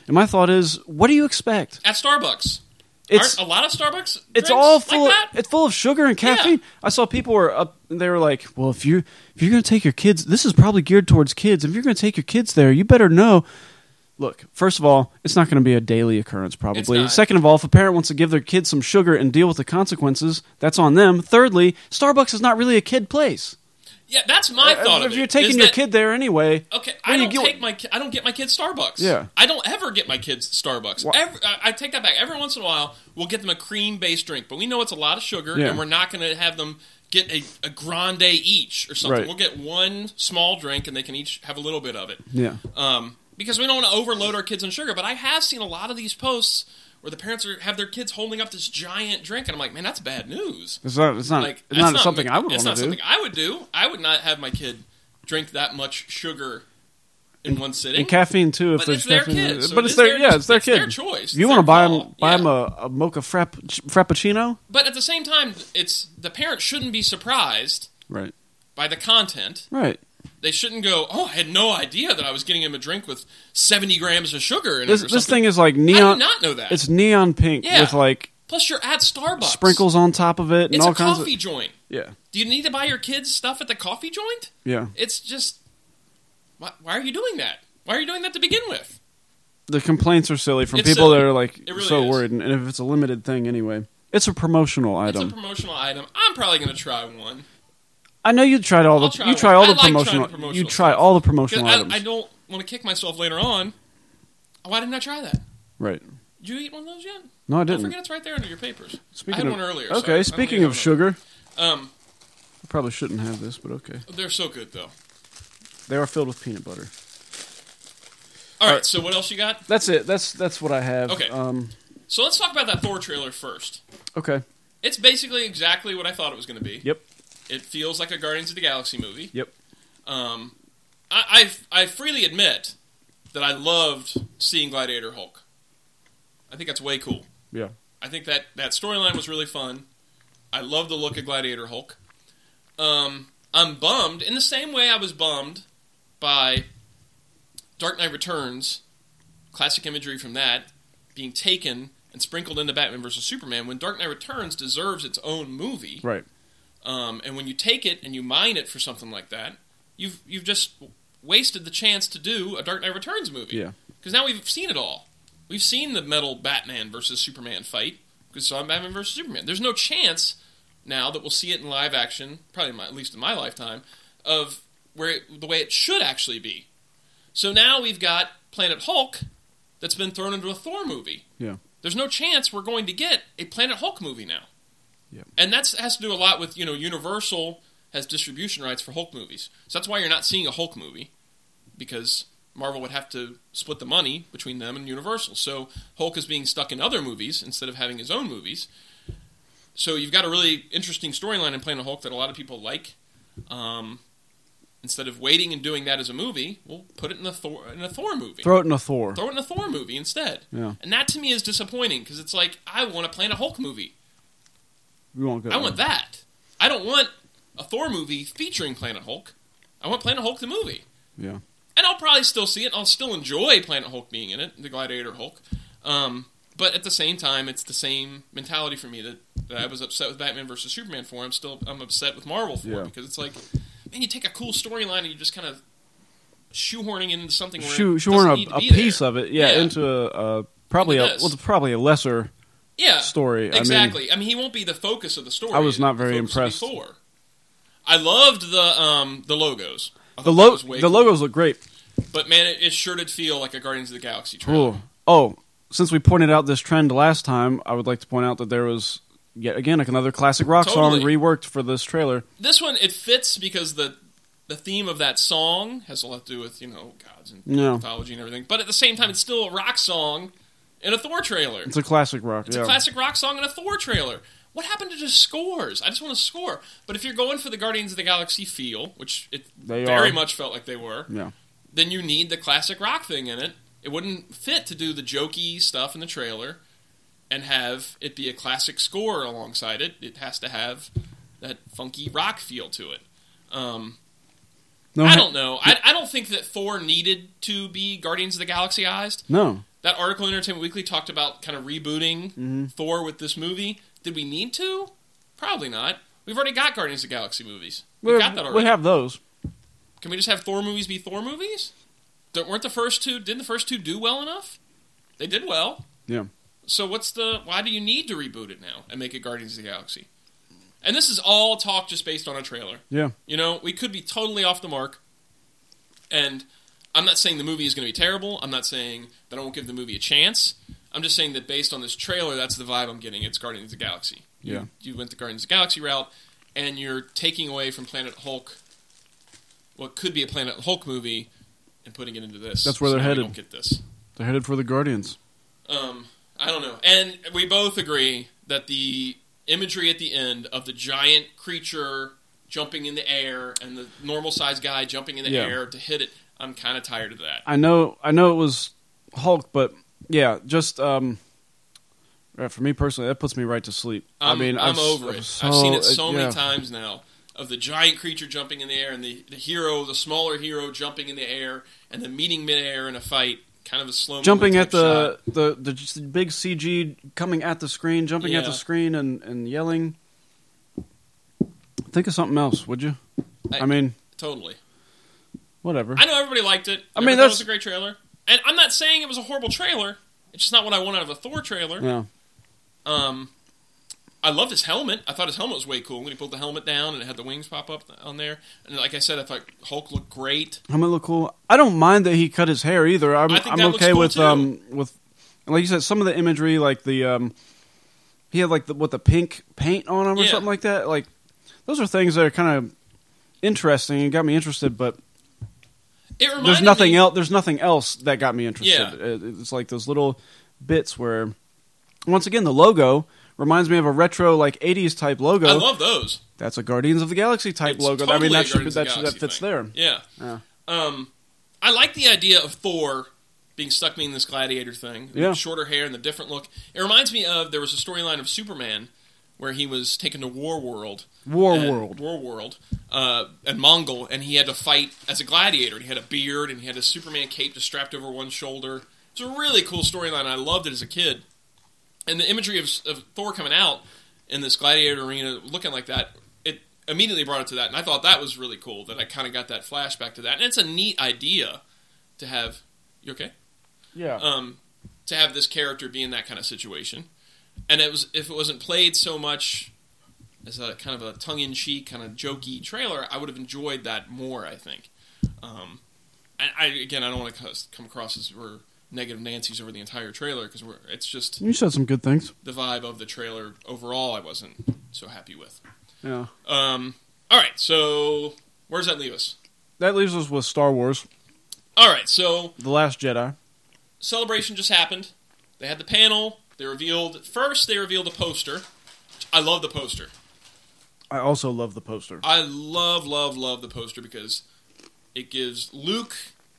And my thought is, what do you expect? At Starbucks. It's Aren't a lot of Starbucks It's drinks all full. like of, that? it's full of sugar and caffeine. Yeah. I saw people were up. They were like, "Well, if you if you're going to take your kids, this is probably geared towards kids. If you're going to take your kids there, you better know." Look, first of all, it's not going to be a daily occurrence, probably. It's not. Second of all, if a parent wants to give their kids some sugar and deal with the consequences, that's on them. Thirdly, Starbucks is not really a kid place. Yeah, that's my Uh, thought if of it. you're taking is your that- kid there anyway, Okay, Well, I you don't get- take my ki- I don't get my kids Starbucks. Yeah. I don't ever get my kids Starbucks. Wha- Every, I, I take that back. Every once in a while, we'll get them a cream based drink, but we know it's a lot of sugar, Yeah. and we're not going to have them get a, a grande each or something. Right. We'll get one small drink, and they can each have a little bit of it. yeah. Um, because we don't want to overload our kids on sugar. But I have seen a lot of these posts where the parents are, have their kids holding up this giant drink, and I'm like, man, that's bad news. It's not. It's not. Like, it's that's not, something I would It's want not to do. something I would do. I would not have my kid drink that much sugar in one sitting. And caffeine too. If But there's it's their caffeine, kid, so but it it's is their, their- yeah, it's their it's kid. their choice. If you It's want to their buy call. them, buy Yeah. them a, a mocha frapp, frappuccino, But at the same time, it's the parent shouldn't be surprised right? by the content. Right. They shouldn't go, "Oh, I had no idea that I was getting him a drink with seventy grams of sugar in This it." Or this something. thing is like I did neon. not know that. It's neon pink Yeah. with like Plus, you're at Starbucks. sprinkles on top of it and It's all a kinds coffee of. joint. Yeah. Do you need to buy your kids stuff at the coffee joint? Yeah. It's just, why, why are you doing that? Why are you doing that to begin with? The complaints are silly from It's people silly. that are like It really so is. worried, and if it's a limited thing anyway, it's a promotional It's item. a promotional item. I'm probably going to try one. I know you tried all the I'll try you try one. all I the like trying promotional. the promotional You try stuff. all the Because promotional I, items. I don't want to kick myself later on. Why didn't I try that? Right. Did you eat one of those yet? No, I Don't didn't. forget it's right there under your papers. Speaking I had of, one earlier. so I- I Okay. don't Speaking even of know. sugar, Um, I probably shouldn't have this, but okay. they're so good though. They are filled with peanut butter. All right, right. so what else you got? That's it. That's that's what I have. Okay. Um. So let's talk about that Thor trailer first. Okay. It's basically exactly what I thought it was going to be. Yep. It feels like a Guardians of the Galaxy movie. Yep. Um, I, I I freely admit that I loved seeing Gladiator Hulk. I think that's way cool. Yeah. I think that, that storyline was really fun. I love the look of Gladiator Hulk. Um, I'm bummed in the same way I was bummed by Dark Knight Returns, classic imagery from that, being taken and sprinkled into Batman versus Superman, when Dark Knight Returns deserves its own movie. Right. Um, and when you take it and you mine it for something like that, you've you've just wasted the chance to do a Dark Knight Returns movie. Yeah. Because now we've seen it all. We've seen the metal Batman versus Superman fight. Because saw Batman versus Superman. There's no chance now that we'll see it in live action, probably in my, at least in my lifetime, of where it, the way it should actually be. So now we've got Planet Hulk that's been thrown into a Thor movie. Yeah. There's no chance we're going to get a Planet Hulk movie now. Yep. And that has to do a lot with, you know, Universal has distribution rights for Hulk movies. So that's why you're not seeing a Hulk movie, because Marvel would have to split the money between them and Universal. So Hulk is being stuck in other movies instead of having his own movies. So you've got a really interesting storyline in Planet Hulk that a lot of people like. Um, instead of waiting and doing that as a movie, we'll put it in a Thor, in a Thor movie. Throw it in a Thor. Throw it in a Thor movie instead. Yeah. And that to me is disappointing, because it's like, I want a Planet Hulk movie. We won't go. I want that. I don't want a Thor movie featuring Planet Hulk. I want Planet Hulk the movie. Yeah. And I'll probably still see it. I'll still enjoy Planet Hulk being in it, the Gladiator Hulk. Um, but at the same time, it's the same mentality for me that, that I was upset with Batman versus Superman for. I'm still I'm upset with Marvel for, Yeah. because it's like, man, you take a cool storyline and you just kind of shoehorning it into something where Shoe, it shoehorn doesn't need a, to a be piece there. of it, yeah, Yeah. into a, a probably a Into this. well, probably a lesser yeah, story. Exactly. I I mean, he won't be the focus of the story. I was not The very focus will be impressed. Thor. I loved the um, the logos. I mean, the thought that lo- was way the cool. logos look great. But man, it, it sure did feel like a Guardians of the Galaxy trailer. Cool. Oh, since we pointed out this trend last time, I would like to point out that there was yet again like another classic rock Totally. song reworked for this trailer. This one, it fits because the the theme of that song has a lot to do with, you know, gods and Yeah. mythology and everything. But at the same time, it's still a rock song in a Thor trailer. It's a classic rock. It's yeah. a classic rock song in a Thor trailer. What happened to just scores? I just want to score. But if you're going for the Guardians of the Galaxy feel, which it They very are. much felt like they were, Yeah. then you need the classic rock thing in it. It wouldn't fit to do the jokey stuff in the trailer and have it be a classic score alongside it. It has to have that funky rock feel to it. Um, No, I ha- don't know. I, I don't think that Thor needed to be Guardians of the Galaxy-ized. No. That article in Entertainment Weekly talked about kind of rebooting Mm-hmm. Thor with this movie. Did we need to? Probably not. We've already got Guardians of the Galaxy movies. We've We- got that already. We have those. Can we just have Thor movies be Thor movies? Don't, weren't the first two? Didn't the first two do well enough? They did well. Yeah. So what's the? Why do you need to reboot it now and make it Guardians of the Galaxy? And this is all talk just based on a trailer. Yeah. You know, we could be totally off the mark. And I'm not saying the movie is going to be terrible. I'm not saying that I won't give the movie a chance. I'm just saying that based on this trailer, that's the vibe I'm getting. It's Guardians of the Galaxy. You, Yeah. You went the Guardians of the Galaxy route, and you're taking away from Planet Hulk what could be a Planet Hulk movie and putting it into this. That's where So they're now we headed. don't get this. They're headed for the Guardians. Um, I don't know. And we both agree that the imagery at the end of the giant creature jumping in the air and the normal-sized guy jumping in the Yeah. air to hit it, I'm kind of tired of that. I know. I know it was Hulk, but yeah, just um, uh, for me personally, that puts me right to sleep. I'm, I mean, I'm I've, over I've it. so- I've seen it so uh, many yeah. times now of the giant creature jumping in the air and the, the hero, the smaller hero, jumping in the air and then meeting midair in a fight, kind of a slow Jumping at type the, the the just the big C G coming at the screen, jumping at Yeah. the screen and, and yelling. Think of something else, would you? I- I, mean, shot. Totally. whatever. I know everybody liked it. I mean, Everyone thought it that's- was a great trailer. And I'm not saying it was a horrible trailer. It's just not what I want out of a Thor trailer. Yeah. Um, I loved his helmet. I thought his helmet was way cool when he pulled the helmet down and it had the wings pop up on there. And like I said, I thought Hulk looked great. Helmet look cool. I don't mind that he cut his hair either. I'm, I think I'm that looks okay cool, with too. um with like you said, some of the imagery, like the um, he had like the what the pink paint on him or Yeah. something like that. Like those are things that are kind of interesting and got me interested. But It reminded there's nothing me, else. There's nothing else that got me interested. Yeah. It- It's like those little bits where, once again, the logo reminds me of a retro like eighties type logo. I love those. That's a Guardians of the Galaxy type It's logo. I totally mean, a that should, Guardians of that the should, that Galaxy fits thing. there. Yeah. Yeah. Um, I like the idea of Thor being stuck being this gladiator thing. Yeah. The shorter hair and the different look. It reminds me of, there was a storyline of Superman where he was taken to War World. War and- World. War World. Uh, and Mongol, and he had to fight as a gladiator. He had a beard, and he had a Superman cape just strapped over one shoulder. It's a really cool storyline. I loved it as a kid. And the imagery of, of Thor coming out in this gladiator arena looking like that, it immediately brought it to that. And I thought that was really cool, that I kind of got that flashback to that. And it's a neat idea to have... You okay? Yeah. um, to have this character be in that kind of situation. And it was if it wasn't played so much as a kind of a tongue-in-cheek, kind of jokey trailer, I would have enjoyed that more, I think. Um, and I, again, I don't want to come across as we're negative Nancy's over the entire trailer, because it's just You said some good things. the vibe of the trailer overall I wasn't so happy with. Yeah. Um, all right, so where does that leave us? That leaves us with Star Wars, All right, so The Last Jedi. Celebration just happened. They had the panel. They revealed first. They revealed a poster. I love the poster. I also love the poster. I love, love, love the poster because it gives Luke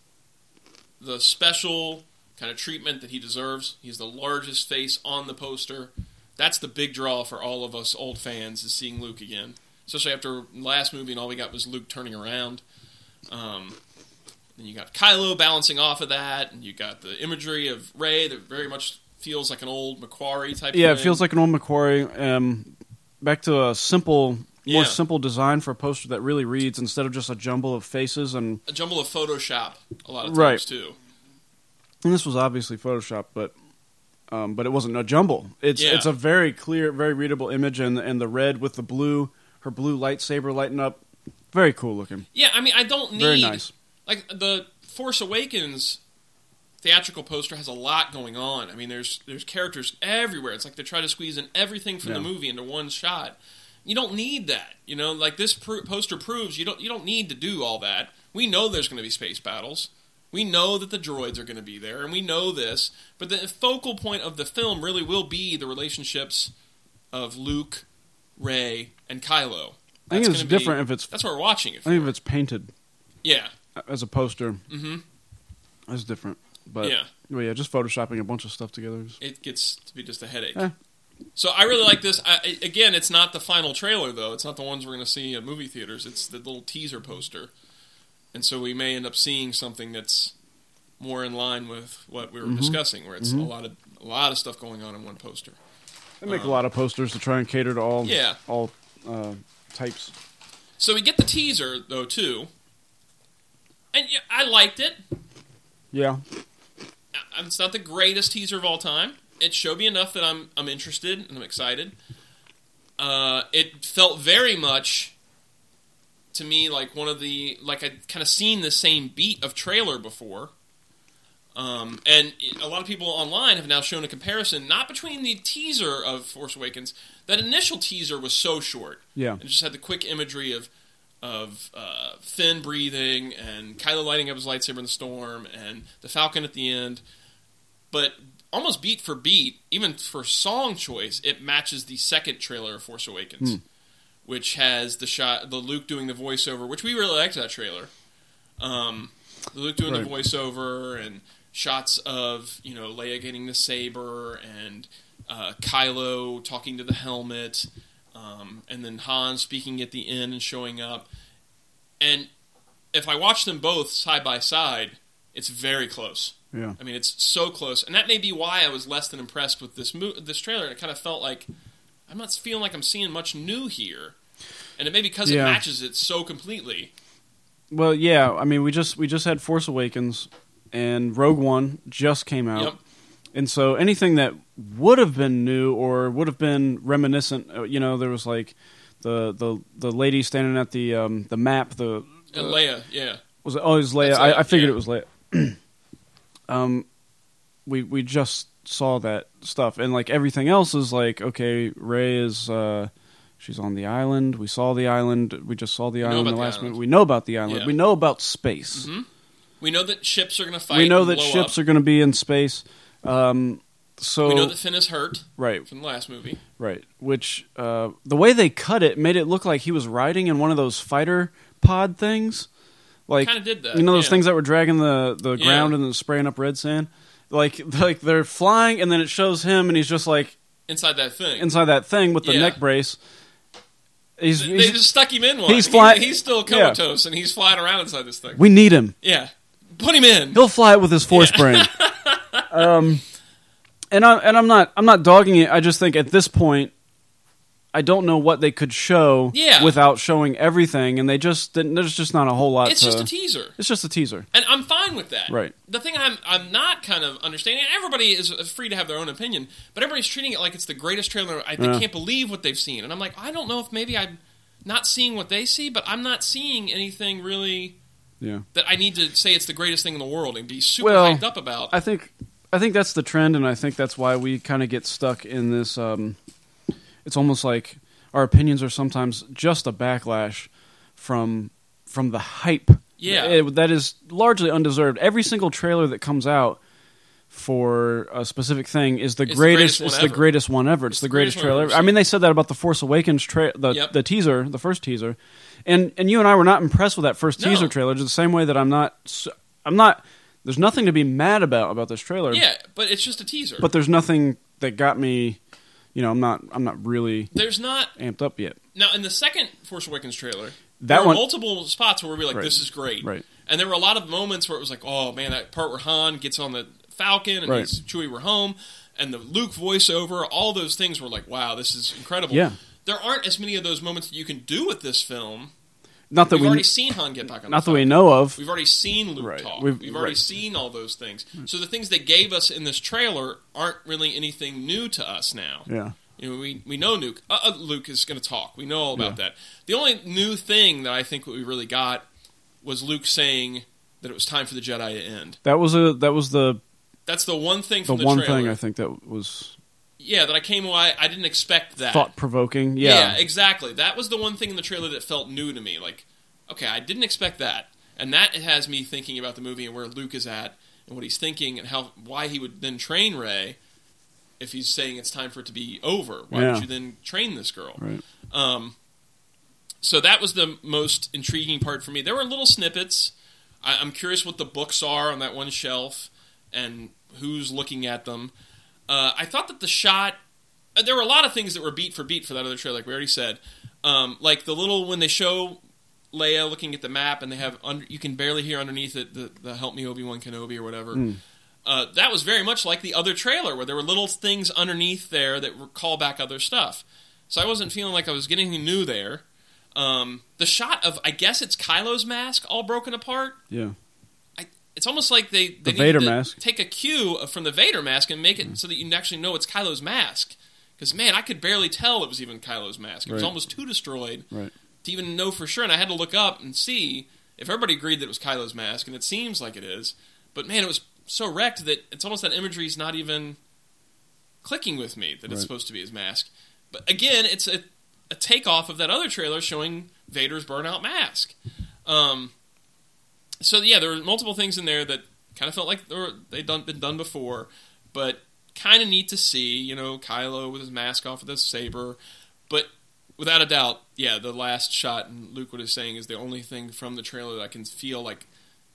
the special kind of treatment that he deserves. He's the largest face on the poster. That's the big draw for all of us old fans, is seeing Luke again. Especially after last movie and all we got was Luke turning around. Um, then you got Kylo balancing off of that, and you got the imagery of Rey that very much feels like an old Macquarie type Yeah, thing. it feels like an old Macquarie. Um, back to a simple, Yeah. more simple design for a poster that really reads instead of just a jumble of faces. And, a jumble of Photoshop a lot of times, Right. too. and this was obviously Photoshop, but um, but it wasn't a jumble. It's Yeah. it's a very clear, very readable image, and and the red with the blue, her blue lightsaber lighting up, very cool looking. Yeah, I mean, I don't need... Very nice. Like, the Force Awakens theatrical poster has a lot going on. I mean, there's there's characters everywhere. It's like they try to squeeze in everything from Yeah. the movie into one shot. You don't need that. You know, like this pr- poster proves you don't you don't need to do all that. We know there's going to be space battles. We know that the droids are going to be there, and we know this. But the focal point of the film really will be the relationships of Luke, Rey, and Kylo. I think That's it's gonna be- different if it's. That's what we're watching it I for. think if it's painted Yeah. as a poster, Mm-hmm. that's different. But Yeah. but yeah, just photoshopping a bunch of stuff together. is- It gets to be just a headache. Eh. So I really like this. I, I- again, it's not the final trailer, though. It's not the ones we're going to see at movie theaters. It's the little teaser poster. And so we may end up seeing something that's more in line with what we were Mm-hmm. discussing, where it's a lot of a lot of stuff going on in one poster. They make a lot of posters to try and cater to all Yeah. all uh, types. So we get the teaser though too, and yeah, I liked it. Yeah. Uh, It's not the greatest teaser of all time. It showed me enough that I'm I'm interested and I'm excited. Uh, it felt very much to me like one of the like I'd kind of seen the same beat of trailer before. Um, and a lot of people online have now shown a comparison, not between the teaser of Force Awakens. That initial teaser was so short. Yeah. It just had the quick imagery of of uh, Finn breathing and Kylo lighting up his lightsaber in the storm and the Falcon at the end. But almost beat for beat, even for song choice, it matches the second trailer of Force Awakens, Hmm. which has the shot, the Luke doing the voiceover, which we really liked that trailer. Um, the Luke doing Right. the voiceover and shots of, you know, Leia getting the saber and uh, Kylo talking to the helmet, um, and then Han speaking at the end and showing up. And if I watch them both side by side, it's very close. Yeah. I mean, it's so close, and that may be why I was less than impressed with this mo- this trailer. It kind of felt like I'm not feeling like I'm seeing much new here, and it may be because Yeah. it matches it so completely. Well, yeah. I mean, we just we just had Force Awakens, and Rogue One just came out, Yep. and so anything that would have been new or would have been reminiscent, uh, you know, there was like the the the lady standing at the um, the map. The And Leia, yeah, was it, oh, it was Leia. That's I, Leia, I figured yeah. it was Leia. um, we we just saw that stuff, and like everything else is like, okay, Rey is uh, she's on the island. We saw the island. We just saw the know island about the the last island. minute. We know about the island. Yeah. We know about space. Mhm. We know that ships are going to fight. We know and that blow ships up. are going to be in space. Um, so We know that Finn is hurt right, from the last movie. right. Which uh, the way they cut it made it look like he was riding in one of those fighter pod things. Like Kind of did that. you know those yeah. things that were dragging the, the Yeah. ground and then spraying up red sand. Like like they're flying and then it shows him and he's just like inside that thing. inside that thing with the Yeah. neck brace. He's, they he's just stuck him in one. he's He- fly- he's still yeah. comatose, and he's flying around inside this thing. we need him. Yeah, put him in. He'll fly it with his force brain. Um, and I and I'm not I'm not dogging it. I just think at this point, I don't know what they could show Yeah. without showing everything, and they just didn't, there's just not a whole lot. It's to, just a teaser. It's just a teaser, And I'm fine with that. right? The thing I'm I'm not kind of understanding, and everybody is free to have their own opinion, but everybody's treating it like it's the greatest trailer. I, they Yeah. can't believe what they've seen. And I'm like, I don't know if maybe I'm not seeing what they see, but I'm not seeing anything really Yeah. that I need to say it's the greatest thing in the world and be super Well, hyped up about. I think I think that's the trend, and I think that's why we kind of get stuck in this. Um, it's almost like our opinions are sometimes just a backlash from from the hype. Yeah. It- that is largely undeserved. Every single trailer that comes out for a specific thing is the It's the greatest. greatest one it's the ever. greatest one ever. It's, It's the the greatest, greatest one trailer I've ever. I ever mean, they said that about the Force Awakens tra- the Yep. the teaser, the first teaser, and and you and I were not impressed with that first No. teaser trailer. Just the same way that I'm not. s- I'm not. There's nothing to be mad about about this trailer. yeah, but it's just a teaser. But there's nothing that got me. You know, I'm not. I'm not really There's not amped up yet. now in the second Force Awakens trailer. That there were one- multiple spots where we were like, Right. "This is great," Right. and there were a lot of moments where it was like, "Oh man, that part where Han gets on the Falcon and Right. he's Chewie, we're home," and the Luke voiceover. All those things were like, "Wow, this is incredible." Yeah. There aren't as many of those moments that you can do with this film. Not that We've we. already seen Han get back on. Not the that we Falcon. know of. We've already seen Luke Right. talk. We've- We've, already right. seen all those things. So the things they gave us in this trailer aren't really anything new to us now. Yeah. You know, we we know Luke. Uh, uh, Luke is going to talk. We know all about Yeah. that. The only new thing that I think we really got was Luke saying that it was time for the Jedi to end. That was a. That was the That's the one thing the from the, one trailer. thing I think that was Yeah, that I came away. I didn't expect that. thought provoking. Yeah. Yeah. exactly. That was the one thing in the trailer that felt new to me. Like, okay, I didn't expect that, and that has me thinking about the movie and where Luke is at and what he's thinking and how why he would then train Rey if he's saying it's time for it to be over. Why Yeah. would you then train this girl? Right. Um, so that was the most intriguing part for me. There were little snippets. I, I'm curious what the books are on that one shelf and who's looking at them. Uh, I thought that the shot. Uh, there were a lot of things that were beat for beat for that other trailer, like we already said. Um, like the little when they show Leia looking at the map, and they have under, you can barely hear underneath it the, the "Help Me Obi-Wan Kenobi" or whatever. Mm. Uh, that was very much like the other trailer, where there were little things underneath there that were call back other stuff. So I wasn't feeling like I was getting anything new there. Um, the shot of, I guess it's Kylo's mask all broken apart. Yeah. I, it's almost like they, they The Vader to mask. take a cue from the Vader mask and make it mm. so that you actually know it's Kylo's mask. Because, man, I could barely tell it was even Kylo's mask. It was Right. almost too destroyed Right. to even know for sure. And I had to look up and see if everybody agreed that it was Kylo's mask, and it seems like it is. But, man, it was so wrecked that it's almost that imagery is not even clicking with me that it's Right. supposed to be his mask. But, again, it's a, a takeoff of that other trailer showing Vader's burnout mask. Um, so, yeah, there were multiple things in there that kind of felt like they were, they'd done, been done before, but kind of neat to see, you know, Kylo with his mask off with his saber. But without a doubt, yeah, the last shot, and Luke, what is saying, is the only thing from the trailer that I can feel like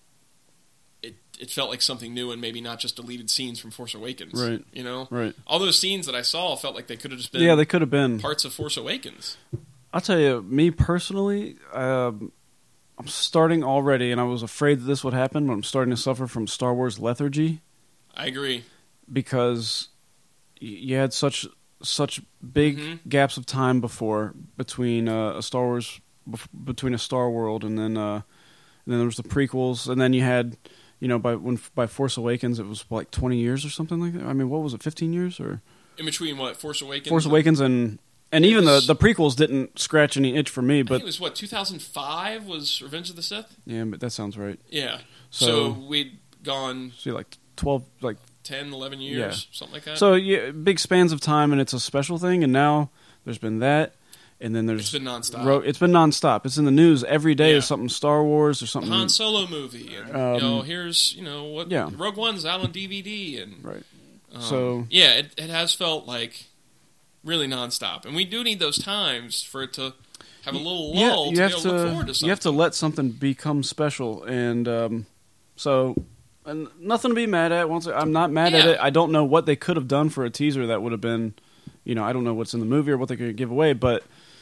it it felt like something new and maybe not just deleted scenes from Force Awakens. Right. You know? Right. All those scenes that I saw felt like they could have just been Yeah, they could have been. parts of Force Awakens. I'll tell you, me personally, um, I'm starting already, and I was afraid that this would happen, but I'm starting to suffer from Star Wars lethargy. I agree. Because y- you had such such big Mhm. gaps of time before between uh, a Star Wars bef- between a Star World and then uh, and then there was the prequels, and then you had, you know, by when by Force Awakens it was like twenty years or something like that. I mean, what was it, fifteen years or In between what, Force Awakens? Force Awakens and and It even was- the the prequels didn't scratch any itch for me, I think but it was, what, two thousand five was Revenge of the Sith? yeah, but that sounds right. Yeah. So- So, we'd gone See, like twelve, like. ten, eleven years, something like that. So yeah, big spans of time, and it's a special thing. And now there's been that, and then there's It's been nonstop. Ro- it's been nonstop. It's in the news every day. Yeah. Is something Star Wars or the something. Han Solo movie, and Um, you know, here's you know what yeah. Rogue One's out on D V D, and Right. um, So- yeah, it, it has felt like really nonstop, and we do need those times for it to have a little Yeah, lull you to have be able to. to look forward to something. You have to let something become special, and um, so and nothing to be mad at. Once I'm not mad at Yeah. it. I don't know what they could have done for a teaser that would have been, you know, I don't know what's in the movie or what they're going to give away, but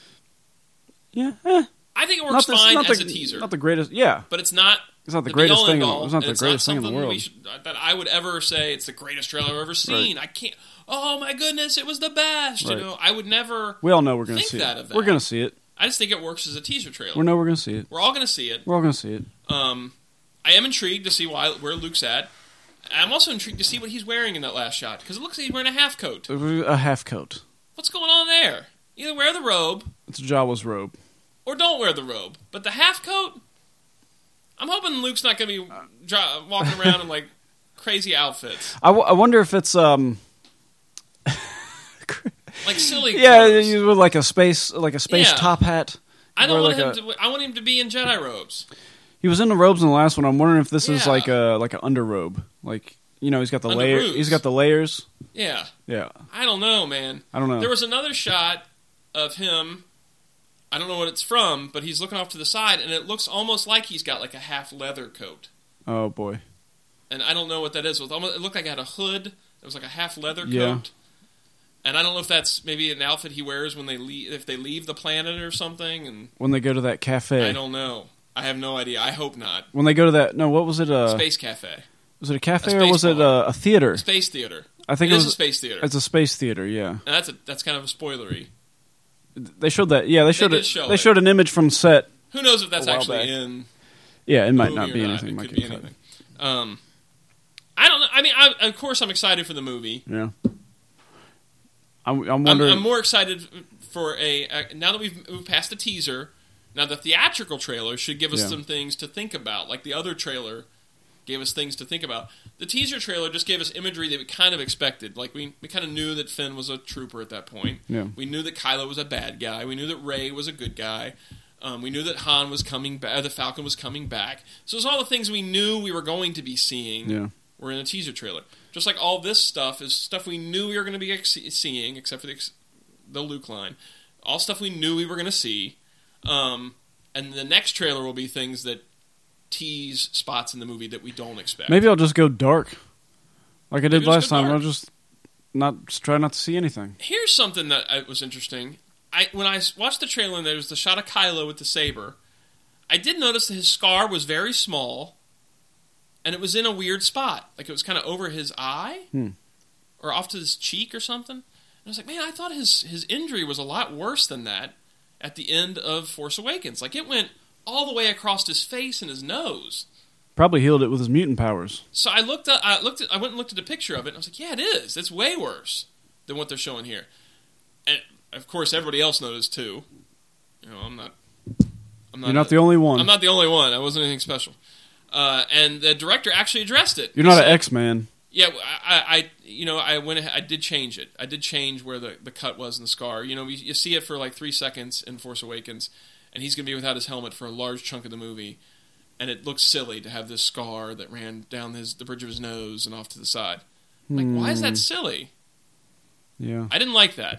yeah, eh, I think it not works the, fine not as the, a teaser, Not the greatest. Yeah, but it's not. it's not the, the greatest be-all, thing. In, end-all, it's not and the it's greatest not thing in the something world. we should, that I would ever say it's the greatest trailer I've ever seen. I can't. Oh my goodness, it was the best. Right. You know, I would never. We all know we're going to think see that it. of that. We're going to see it. I just think it works as a teaser trailer. We know we're going to see it. We're all going to see it. We're all going to see it. Um, I am intrigued to see why where Luke's at. I'm also intrigued to see what he's wearing in that last shot, because it looks like he's wearing a half coat. A half coat. What's going on there? Either wear the robe It's Jawa's robe. or don't wear the robe. But the half coat, I'm hoping Luke's not going to be dri- walking around in like crazy outfits, I, w- I wonder if it's um like silly. yeah, clothes. you- with like a space like a space Yeah. top hat. I don't Or want like him a- to. I want him to be in Jedi robes. He was in the robes in the last one. I'm wondering if this is Yeah. like a like an underrobe. Like, you know, he's got the layer. Underoos. He's got the layers. Yeah, Yeah, I don't know, man. I don't know. There was another shot of him. I don't know what it's from, but he's looking off to the side, and it looks almost like he's got like a half leather coat. Oh boy. And I don't know what that is. It, was almost, it looked like it had a hood. It was like a half leather Yeah. coat. And I don't know if that's maybe an outfit he wears when they leave, if they leave the planet or something. And When they go to that cafe. I don't know. I have no idea. I hope not. When they go to that. No, what was it? Uh, Space Cafe, was it a cafe a or space was it bar. a, a theater? Space Theater. I think it it is was a space theater. It's a space theater. Yeah. And that's a, that's kind of a spoilery. They showed that. Yeah, they showed did it. show they it. showed an image from set. Who knows if that's A while actually back. in Yeah, it the might movie not or be not. anything. It Might could get be cut. anything. Um, I don't know. I mean, I, of course, I'm excited for the movie. Yeah. I'm, I'm I'm, wondering. I'm more excited for a, a now that we've moved past the teaser. Now the theatrical trailer should give us Yeah. some things to think about, like the other trailer gave us things to think about. The teaser trailer just gave us imagery that we kind of expected. Like we, we kind of knew that Finn was a trooper at that point. Yeah. We knew that Kylo was a bad guy. We knew that Rey was a good guy. Um, we knew that Han was coming back. The Falcon was coming back. So it's all the things we knew we were going to be seeing. Yeah. Were in a teaser trailer. Just like all this stuff is stuff we knew we were going to be ex- seeing, except for the, ex- the Luke line. All stuff we knew we were going to see. Um, and the next trailer will be things that tease spots in the movie that we don't expect. Maybe I'll just go dark, like I did Maybe last just go time. I'll dark. just not just try not to see anything. Here's something that I, was interesting. I when I watched the trailer and there was the shot of Kylo with the saber, I did notice that his scar was very small, and it was in a weird spot. Like, it was kind of over his eye, Hmm. or off to his cheek or something. And I was like, man, I thought his, his injury was a lot worse than that at the end of Force Awakens. Like, it went all the way across his face and his nose. Probably healed it with his mutant powers. So I looked at, I looked at, I went and looked at a picture of it, and I was like, yeah, it is. It's way worse than what they're showing here. And, of course, everybody else noticed, too. You know, I'm not... I'm not You're not a, the only one. I'm not the only one. I wasn't anything special. Uh, and the director actually addressed it. You're not He an said- X-Man. Yeah, I, I, you know, I went, ahead, I did change it. I did change where the, the cut was in the scar. You know, you, you see it for like three seconds in Force Awakens, and he's going to be without his helmet for a large chunk of the movie, and it looks silly to have this scar that ran down his the bridge of his nose and off to the side. Like, why is that silly? Yeah. I didn't like that.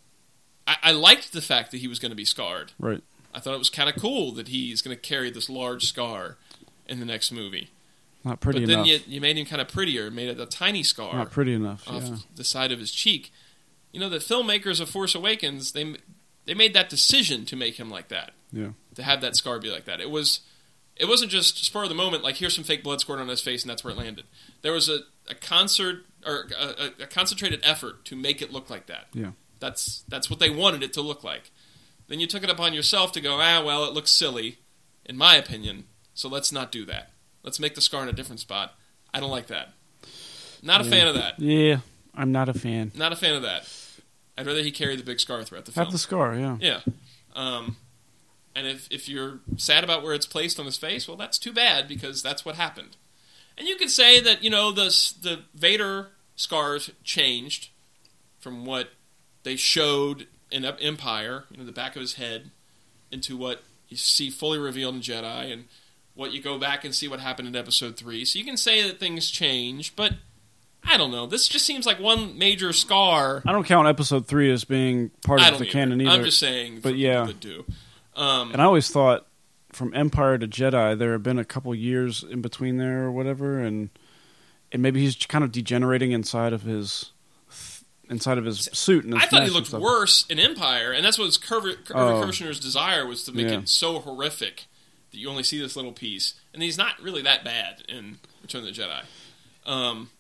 I, I liked the fact that he was going to be scarred. Right. I thought it was kind of cool that he's going to carry this large scar in the next movie. Not pretty but enough. then you, you made him kind of prettier, made it a tiny scar Not pretty enough. off Yeah. the side of his cheek. You know, the filmmakers of Force Awakens, they they made that decision to make him like that, Yeah. to have that scar be like that. It was, it wasn't just spur of the moment, like here's some fake blood squirting on his face and that's where it landed. There was a, a concert or a, a, a concentrated effort to make it look like that. Yeah. That's that's what they wanted it to look like. Then you took it upon yourself to go, ah, well, it looks silly, in my opinion, so let's not do that. Let's make the scar in a different spot. I don't like that. Not a Yeah. fan of that. Yeah. I'm not a fan. Not a fan of that. I'd rather he carry the big scar throughout the film. Have the scar, yeah. Yeah. Um, and if, if you're sad about where it's placed on his face, well, that's too bad, because that's what happened. And you could say that, you know, the, the Vader scars changed from what they showed in Empire, you know, the back of his head, into what you see fully revealed in Jedi, and what you go back and see what happened in Episode three. So you can say that things change, but I don't know. This just seems like one major scar. I don't count Episode three as being part I of don't the either. canon either. I'm just saying, But for yeah. people that do. Um, And I always thought, from Empire to Jedi, there have been a couple years in between there or whatever, and and maybe he's kind of degenerating inside of his inside of his suit. And his I thought he mask and looked stuff. worse in Empire, and that's what Kirby, Kirby Oh. Kirshner's desire was, to make Yeah. it so horrific that you only see this little piece. And he's not really that bad in Return of the Jedi. Um,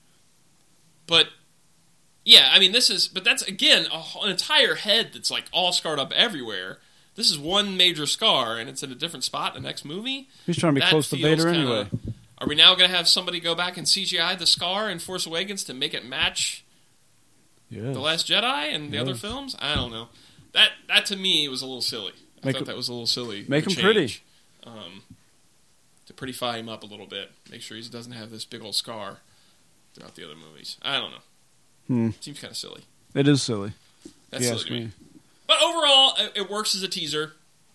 but yeah, I mean, this is, but that's again a, whole- an entire head that's like all scarred up everywhere. This is one major scar, and it's in a different spot in the next movie. He's trying to be That close to feels Vader kinda- anyway. Are we now going to have somebody go back and C G I the scar in Force Awakens to make it match Yeah. The Last Jedi and the other Yes. films? I don't know. That that to me was a little silly. I Make thought him- that was a little silly. make of a him pretty. change. Um, to prettify him up a little bit. Make sure he doesn't have this big old scar throughout the other movies. I don't know. Hmm. Seems kind of silly. It is silly. That's if you silly ask to me. me. But overall, it- it works as a teaser.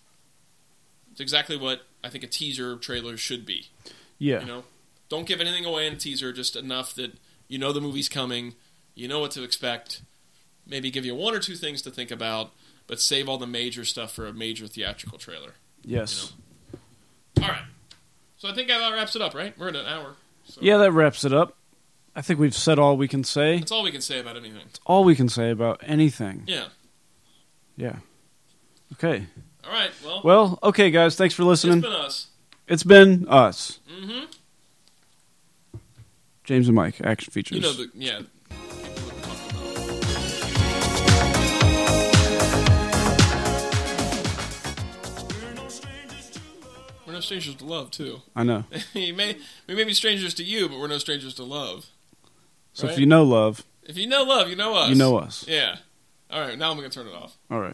It's exactly what I think a teaser trailer should be. Yeah. You know, don't give anything away in a teaser, just enough that you know the movie's coming, you know what to expect, maybe give you one or two things to think about, but save all the major stuff for a major theatrical trailer. Yes. All right. So I think that wraps it up, right? We're at an hour. So Yeah, that wraps it up. I think we've said all we can say. that's all we can say about anything. It's all we can say about anything. Yeah. Yeah. Okay. All right. Well, Well, okay, guys. Thanks for it's listening. been us. It's been us. Mm-hmm. James and Mike, action features. You know the yeah. We're no strangers to love, too. I know. you may we may be strangers to you, but we're no strangers to love. So Right? if you know love, If you know love, you know us. you know us. Yeah. All right. Now I'm gonna turn it off. All right.